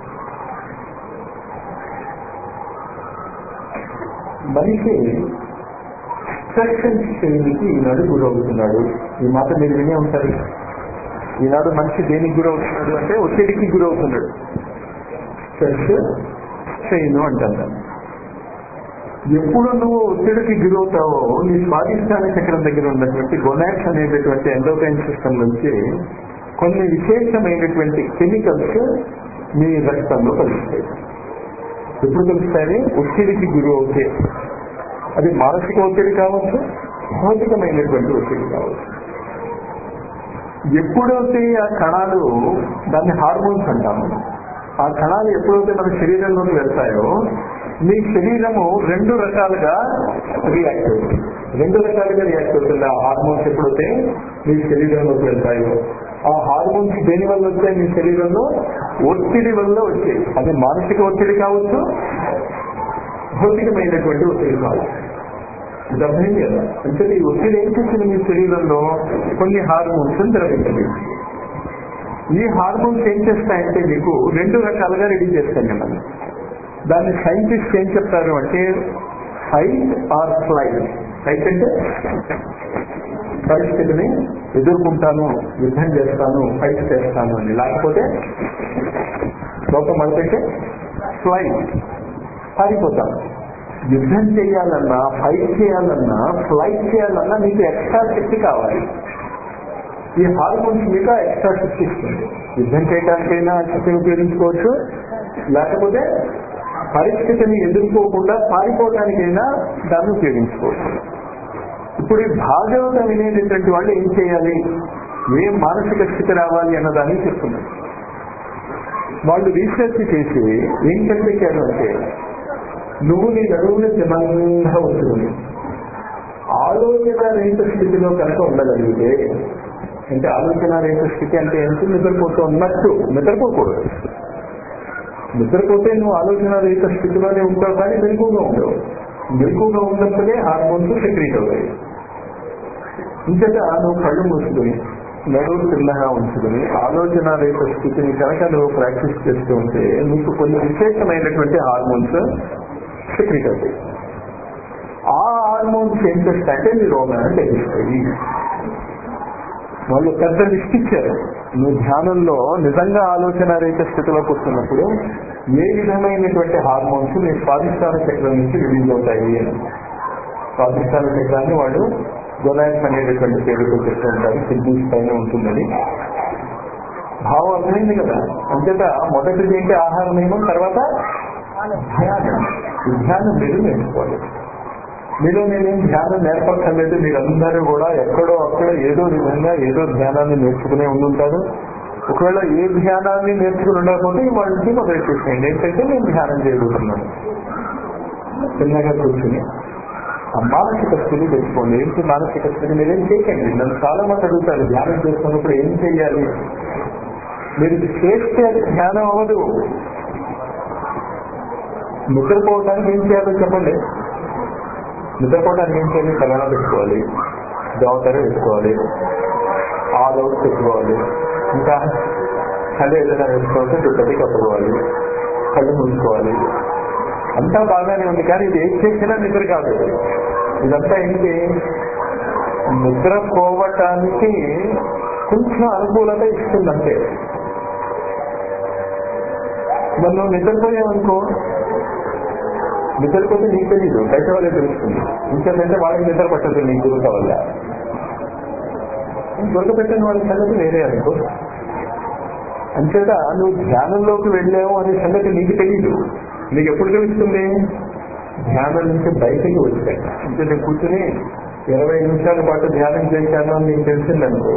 మనిషి స్ట్రెస్ చేయడానికి ఈనాడు గురవుతున్నాడు. ఈ మాట మీరు వినే ఉంటారు. ఈనాడు మనిషి దేనికి గురవుతున్నాడు అంటే ఒత్తిడికి గురవుతున్నాడు. స్ట్రెస్ స్ట్రెయిన్ అంటారు. ఎప్పుడు నువ్వు ఒత్తిడికి గురవుతావో నీ స్వాధిష్టాన చక్రం దగ్గర ఉన్నటువంటి గొనాక్స్ అనేటటువంటి ఎండోక్రైన్ సిస్టమ్ నుంచి కొన్ని విశేషమైనటువంటి కెమికల్స్ మీ రక్తంలో కలుస్తాయి. ఎప్పుడు కలుస్తాయి? ఒత్తిడికి గురి అవుతే. అది మానసిక ఒత్తిడి కావచ్చు, భౌతికమైనటువంటి ఒత్తిడి కావచ్చు. ఎప్పుడైతే ఆ కణాలు, దాన్ని హార్మోన్స్ అంటాము, ఆ కణాలు ఎప్పుడైతే మన శరీరంలోకి వెళ్తాయో మీ శరీరము రెండు రకాలుగా రియాక్ట్ అవుతుంది. రెండు రకాలుగా రియాక్ట్ అవుతుంది. ఆ హార్మోన్స్ ఎప్పుడైతే మీ శరీరంలోకి వెళ్తాయో, ఆ హార్మోన్స్ దేని వల్ల వచ్చాయి? మీ శరీరంలో ఒత్తిడి వల్ల వచ్చాయి. అది మానసిక ఒత్తిడి కావచ్చు, భౌతికమైనటువంటి ఒత్తిడి కావచ్చు. అర్థమైంది కదా? అంటే ఈ ఒత్తిడి ఏం చేసింది? మీ శరీరంలో కొన్ని హార్మోన్స్ జరుగుతుంది. ఈ హార్మోన్స్ ఏం చేస్తాయంటే మీకు రెండు రకాలుగా రెడీ చేస్తాయి మనం. దాన్ని సైంటిస్ట్ ఏం చెప్తారు అంటే ఫైట్ ఆర్ ఫ్లైట్. ఫైట్ అంటే పరిస్థితిని ఎదుర్కొంటాను, యుద్ధం చేస్తాను, ఫైట్ చేస్తాను అని. లేకపోతే లోకం అంటే ఫ్లైట్, పారిపోతాను. యుద్ధం చేయాలన్నా, ఫైట్ చేయాలన్నా, ఫ్లైట్ చేయాలన్నా మీకు ఎక్స్ట్రా శక్తి కావాలి. ఈ హార్మోన్స్ మీకు ఎక్స్ట్రా శక్తి ఇస్తుంది. యుద్ధం చేయడానికైనా శక్తిని ఉపయోగించుకోవచ్చు, లేకపోతే పరిస్థితిని ఎదుర్కోకుండా పారిపోవడానికైనా దాన్ని ఉపయోగించుకోవచ్చు. ఇప్పుడు ఈ భాగవతం వినేటటువంటి వాళ్ళు ఏం చేయాలి, ఏం మానసిక స్థితి రావాలి అన్నదాన్ని చెప్తున్నారు. వాళ్ళు రీసెర్చ్ చేసి ఏం కనిపెట్టారు అంటే నువ్వు నీ నడువుని తినంగా ఉంటుంది ఆలోచన రహిత స్థితిలో కనుక ఉండగలిగితే, అంటే ఆలోచన రహిత స్థితి అంటే ఏంటి? నిద్రపోతూ ఉన్నట్టు. నిద్రపోకూడదు. నిద్రపోతే నువ్వు ఆలోచన రహిత స్థితిలోనే ఉంటావు, కానీ మెలకుగా ఉండవు. మెలకుగా ఉన్నప్పుడే హార్మోన్స్ సెక్రీట్ అవుతాయి. ఇంతగా నువ్వు కళ్ళు మూసుకుని నడువు చిన్నగా ఉంచుకుని ఆలోచన రహిత స్థితిని కనుక నువ్వు ప్రాక్టీస్ చేస్తూ ఉంటే నీకు కొన్ని విశేషమైనటువంటి హార్మోన్స్ సెక్రీట్ అవుతాయి. ఆ హార్మోన్స్ ఏం చేస్తాయంటే నీ రోగాన్ని తగ్గిస్తాయి. వాళ్ళు పెద్ద లిస్ట్ ఇచ్చారు. నువ్వు ధ్యానంలో నిజంగా ఆలోచన రహిత స్థితిలోకి వస్తున్నప్పుడు ఏ విధమైనటువంటి హార్మోన్స్ నీ స్వాధిష్టాన చక్రం నుంచి రిలీజ్ అవుతాయి అని. స్వాధిష్టాన చక్రాన్ని వాళ్ళు గొనాక్స్ అనేటటువంటి పేరుతో చెప్తూ ఉంటారు. కిడ్నీస్ పైన ఉంటుందని భావం అర్థమైంది కదా. అంతేత మొదటిది ఏంటి? ఆహార నియమం. తర్వాత ధ్యానం. ఈ ధ్యానం మీరు నేర్చుకోవాలి. మీలో నేనేం ధ్యానం నేర్పక్కర్లేదు. మీరందరూ కూడా ఎక్కడో అక్కడ ఏదో విధంగా ఏదో ధ్యానాన్ని నేర్చుకునే ఉండుంటారు. ఒకవేళ ఏ ధ్యానాన్ని నేర్చుకుని ఉండకపోతే వాళ్ళకి మొదలెట్టేసేయండి. ఏంటంటే నేను ధ్యానం చేయబోతున్నాను. చిన్నగా కూర్చుని ఆ మానసిక స్థితి తెచ్చుకోండి. ఏంటి మానసిక స్థితి? మీరేం చేయకండి. నన్ను చాలా మంది అడుగుతారు ధ్యానం చేసుకున్నప్పుడు ఏం చెయ్యాలి. మీరు చేస్తే అది ధ్యానం అవ్వదు. నిద్రపోవడానికి ఏం చేయాలో చెప్పండి. నిద్రపోవడానికి ఏం చేయాలి? కళ్ళ పెట్టుకోవాలి, దోతర పెట్టుకోవాలి, ఆల్ అవుట్ పెట్టుకోవాలి, ఇంకా కళ్ళు ఏదైనా వేసుకోవాలంటే దుప్పటి కప్పుకోవాలి, కళ్ళు మూసుకోవాలి. అంతా బాగానే ఉంది, కానీ ఇది ఏం చేసినా నిద్ర కాదు. ఇదంతా ఏంటి? నిద్రపోవటానికి కొంచెం అనుకూలత ఇస్తుందంటే. మరి నువ్వు నిద్రపోయావనుకో, నిద్రపోతే నీకు తెలీదు, బయట వాళ్ళే తెలుస్తుంది. ఇంకేంటంటే వాళ్ళకి నిద్ర పట్టదు నీకు దొరక వల్ల. దొరకపెట్టిన వాళ్ళ సంగతి వేరే అనుకో. అంచేత నువ్వు ధ్యానంలోకి వెళ్ళావు అనే సంగతి నీకు తెలీదు. నీకు ఎప్పుడు తెలుస్తుంది? ధ్యానం నుంచి బయటకి వచ్చాక. అంటే నేను కూర్చుని ఇరవై నిమిషాల పాటు ధ్యానం చేశాను అని నీకు తెలిసిందనుకో,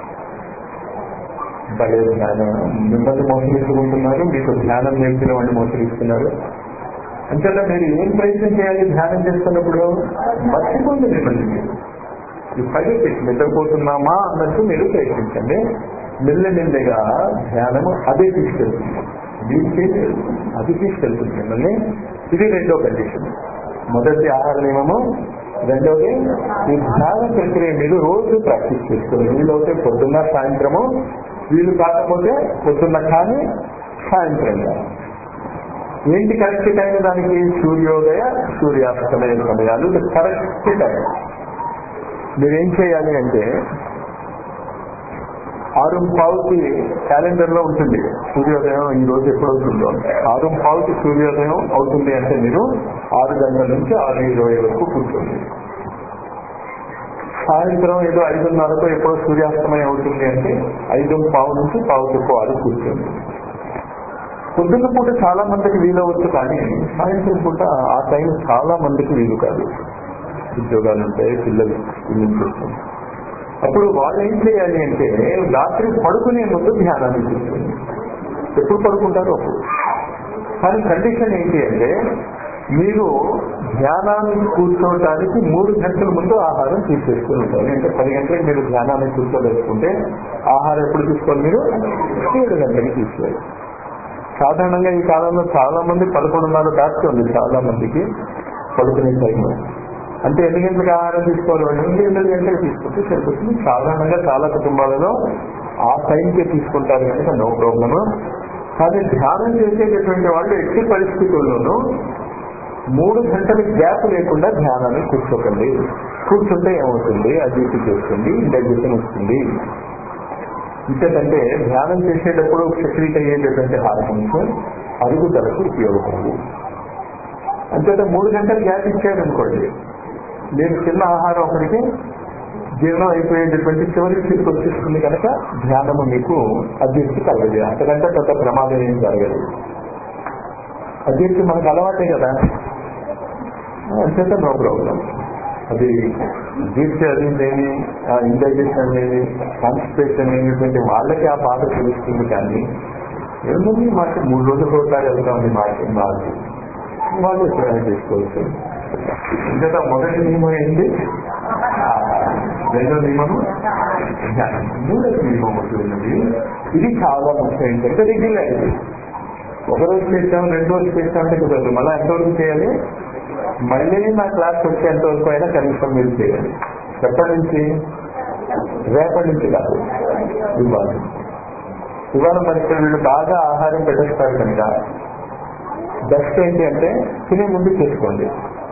భలే ధ్యానం, మిమ్మల్ని మోసగిస్తుకుంటున్నారు, మీకు ధ్యానం నేర్పిన వాడిని మోసగిస్తున్నారు. అంచేత మీరు ఏం ప్రయత్నం చేయాలి ధ్యానం చేస్తున్నప్పుడు? మర్చిపోండి మిమ్మల్ని. ఈ పది నిద్రపోతున్నామా అన్నట్టు మీరు ప్రయత్నించండి. మెల్లమెల్లగా ధ్యానము అదే తీసుకెళ్తుంది, దీనికి అది తీసుకెళ్తుంది మిమ్మల్ని. ఇది రెండో కండిషన్. మొదటి ఆహార నియమము, రెండోది ఈ ధ్యాన ప్రక్రియ మీరు రోజు ప్రాక్టీస్ చేసుకోండి. వీలైతే పొద్దున్న సాయంత్రము, వీలు కాకపోతే పొద్దున్న కానీ సాయంత్రం కానీ. ఏంటి కరెక్ట్ టైం దానికి? సూర్యోదయ సూర్యాస్తమయ సమయాలు కరెక్ట్ టైం. మీరేం చేయాలి అంటే ఆరు పావుకి క్యాలెండర్ లో ఉంటుంది సూర్యోదయం ఈ రోజు ఎప్పుడవుతుందో. ఆరు పావుకి సూర్యోదయం అవుతుంది అంటే మీరు ఆరు గంటల నుంచి ఆరు ఇరవై వరకు కూర్చోండి. సాయంత్రం ఏదో ఐదున్నరకు ఎప్పుడో సూర్యాస్తమయం అవుతుంది అంటే ఐదు పావు నుంచి పావు తక్కువ ఆరు కూర్చోండి. పొద్దున్న పూట చాలా మందికి వీలవచ్చు, కానీ సాయంత్రం పూట ఆ టైం చాలా మందికి వీలు కాదు. ఉద్యోగాలు ఉంటాయి, పిల్లలు స్కూలింగ్ చేస్తాం. అప్పుడు వాళ్ళు ఏం చేయాలి అంటే రాత్రి పడుకునే ముందు ధ్యానాన్ని కూర్చోండి. ఎప్పుడు పడుకుంటారో అప్పుడు. కానీ కండిషన్ ఏంటి అంటే మీరు ధ్యానాన్ని కూర్చోవడానికి మూడు గంటల ముందు ఆహారం తీసేసుకుని ఉంటారు. అంటే పది గంటలకు మీరు ధ్యానాన్ని కూర్చోదలుచుకుంటే ఆహారం ఎప్పుడు తీసుకోవాలి? మీరు ఏడు గంటలకు తీసుకోవాలి. సాధారణంగా ఈ కాలంలో చాలా మంది పదకొండున్నర దాచుకోండి. చాలా మందికి పడుకునే టైం అంటే ఎన్ని గంటలకు ఆహారం తీసుకోవాలి? ఎనిమిది ఎనిమిది గంటలకు తీసుకుంటే సరిపోతుంది. సాధారణంగా చాలా కుటుంబాలలో ఆ టైంకే తీసుకుంటారు కనుక నో ప్రాబ్లమ్. కానీ ధ్యానం చేసేటటువంటి వాళ్ళు ఎట్టి పరిస్థితుల్లోనూ మూడు గంటల గ్యాప్ లేకుండా ధ్యానాన్ని కూర్చోకండి. కూర్చుంటే ఏమవుతుంది? అజీర్తి చేస్తుంది, ఇండైజెషన్ వస్తుంది. ఇంకేంటంటే ధ్యానం చేసేటప్పుడు సెక్రీట్ అయ్యేటటువంటి హార్మోన్స్ అరుగుదలకు ఉపయోగపడవు. అంతేత మూడు గంటల గ్యాప్ ఇచ్చారనుకోండి, నేను చిన్న ఆహారం ఒకరికి జీర్ణం అయిపోయేటటువంటి చివరి స్థితికి వచ్చేస్తుంది కనుక ధ్యానము మీకు అజీర్తి కలగదు. అంతకంటే కొంత ప్రమాదం ఏం జరగదు. అజీర్తి మనకు అలవాటే కదా, అంతేత నో ప్రాబ్లం. అది జీర్తి అది లేని, ఇండైజెషన్ అనేది, కాన్స్టిపేషన్ అనేటువంటి వాళ్ళకి ఆ బాధ తెలుస్తుంది. కానీ ఏముంది, మాకు మూడు రోజులు ఒకసారి వెళ్తామండి మాకు మాకు వాళ్ళు ఎప్పుడైనా చేసుకోవచ్చు. ఇంత మొదటి నియమం ఏంటి? రెండో నియమము ధ్యానం. మూడో నియమం ఉంటుంది. ఇది చాలా ముఖ్యం. ఏంటంటే రెగ్యులారిటీ. ఒకరోజు చేస్తాం, రెండు రోజులు చేస్తామంటే కుదరదు. మళ్ళీ ఎంతవరకు చేయాలి? మళ్ళీ నా క్లాస్ వచ్చేంత వరకు అయినా కనీసం మీరు చేయాలి. ఎప్పటి నుంచి? రేపటి నుంచి కాదు, ఇవ్వాలి. ఇవాళ మరి వీళ్ళు బాగా ఆహారం పెట్టేస్తారు కనుక బెస్ట్ ఏంటి అంటే తినే ముందు చేసుకోండి.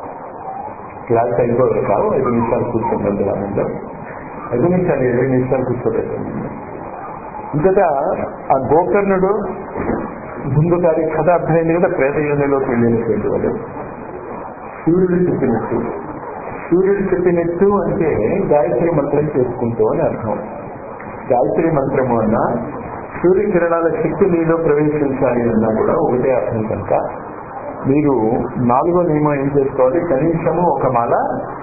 క్లాస్ అయిపోయి కావు, ఐదు నిమిషాలు కూర్చోండి. దానిలో ఐదు నిమిషాలు ఇరవై నిమిషాలు కూర్చోబెట్టండి. ఇంకట ఆ గోకర్ణుడు ముందు తారీఖు కథ అర్థమైంది కదా, ప్రేత యోనిలోకి వెళ్ళినటువంటి వాడు. సూర్యుడు చెప్పినట్టు సూర్యుడు చెప్పినట్టు అంటే గాయత్రి మంత్రం చేసుకుంటూ అని అర్థం. గాయత్రి మంత్రము అన్న సూర్యకిరణాల శక్తి మీలో ప్రవేశించాలి అన్నా కూడా ఒకటే అర్థం కనుక మీరు నాలుగో నియమం ఏం చేసుకోవాలి? కనీసము ఒక మాల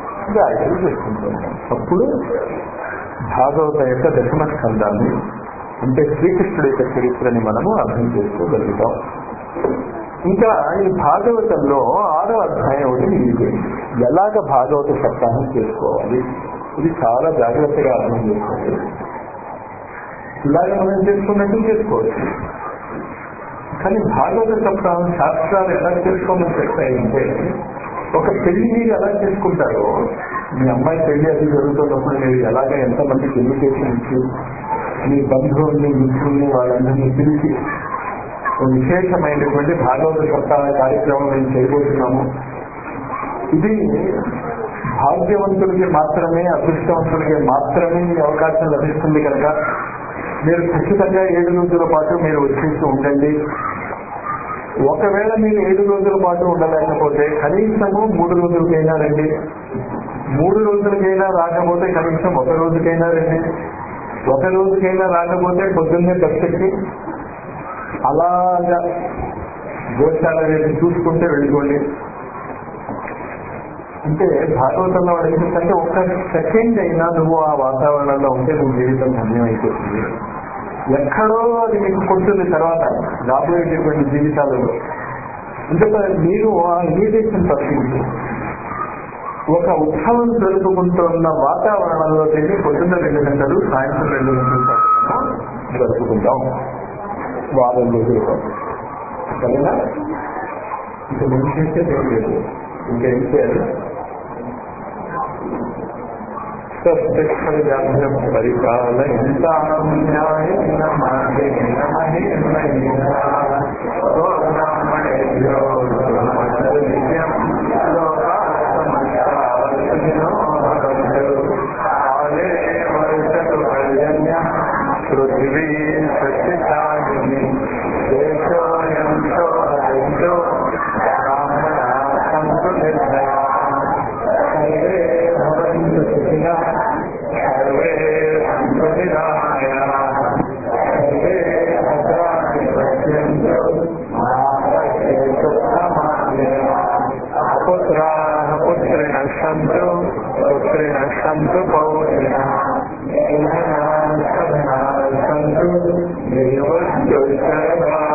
గాయత్రి చేసుకుంటూ ఉంటాం. అప్పుడు భాగవత యొక్క దశమ స్కంధాన్ని అంటే శ్రీకృష్ణుడి యొక్క చరిత్రని మనము అర్థం చేసుకోగలుగుతాం. ఇంకా ఈ భాగవతంలో ఆరో అధ్యాయం ఒకటి మిగిలిపోయింది. ఎలాగ భాగవత సప్తాహం చేసుకోవాలి, ఇది చాలా జాగ్రత్తగా అర్థం చేసుకోవాలి. ఇలాగ మనం చేసుకున్నట్టు చేసుకోవచ్చు, కానీ భాగవత సప్తాహం శాస్త్రాలు ఎలా చేసుకోమని చెప్తాయంటే, ఒక పెళ్లి మీరు ఎలా చేసుకుంటారో, మీ అమ్మాయి పెళ్లి అది జరుగుతున్నప్పుడు మీరు ఎలాగ ఎంతమందికి ఇన్విటేషన్ ఇచ్చి మీ బంధువుల్ని మిత్రుల్ని వాళ్ళందరినీ పిలిచి విశేషమైనటువంటి భాగవత సప్తాహ కార్యక్రమం మేము చేయబోతున్నాము. ఇది భాగ్యవంతులకి మాత్రమే, అదృష్టవంతులకి మాత్రమే ఈ అవకాశం లభిస్తుంది కనుక మీరు ఖచ్చితంగా ఏడు రోజుల పాటు మీరు వచ్చేసి ఉండండి. ఒకవేళ మీరు ఏడు రోజుల పాటు ఉండలేకపోతే కనీసము మూడు రోజులకైనా రండి. మూడు రోజులకైనా రాకపోతే కనీసం ఒక రోజుకైనా రండి. ఒక రోజుకైనా రాకపోతే పొద్దున్నే బస్సెక్కి అలాగా గోశాల రేపు చూసుకుంటే వెళ్ళిపోండి. అంటే భాగవతంలో వాడు ఏంటంటే ఒక్క సెకండ్ అయినా నువ్వు ఆ వాతావరణంలో ఉంటే నువ్వు జీవితం ధన్యం అయిపోతుంది. ఎక్కడో అది మీకు కొడుతుంది తర్వాత రాబోయేటటువంటి జీవితాలలో. అంటే మీరు ఆ ఇన్విటేషన్ తప్పించి ఒక ఉత్సవం జరుపుకుంటున్న వాతావరణంలో తిరిగి పొద్దున్న రెండు గంటలు సాయంత్రం రెండు గంటల పాటు జరుపుకుంటాం వారం రోజుల పాటు. సరేనా? ఇంకా ముందు చేసేది ఏం లేదు. ఇంకేం చేయాలి? పరిపాల పృథివీ సత్యశాలిని దేశోయంతో బ్రాహ్మణ సంతు నిర్భయ సర్వే భవంతు సుఖినః సర్వే సంతు నిరామయాః సర్వే భద్రాణి పశ్యంతు మా పశ్యేతు ప్రమాదేన పుత్రాః పుత్రిణః సంతు పుత్రిణః సంతు పౌత్రిణః సంతు దేవస్య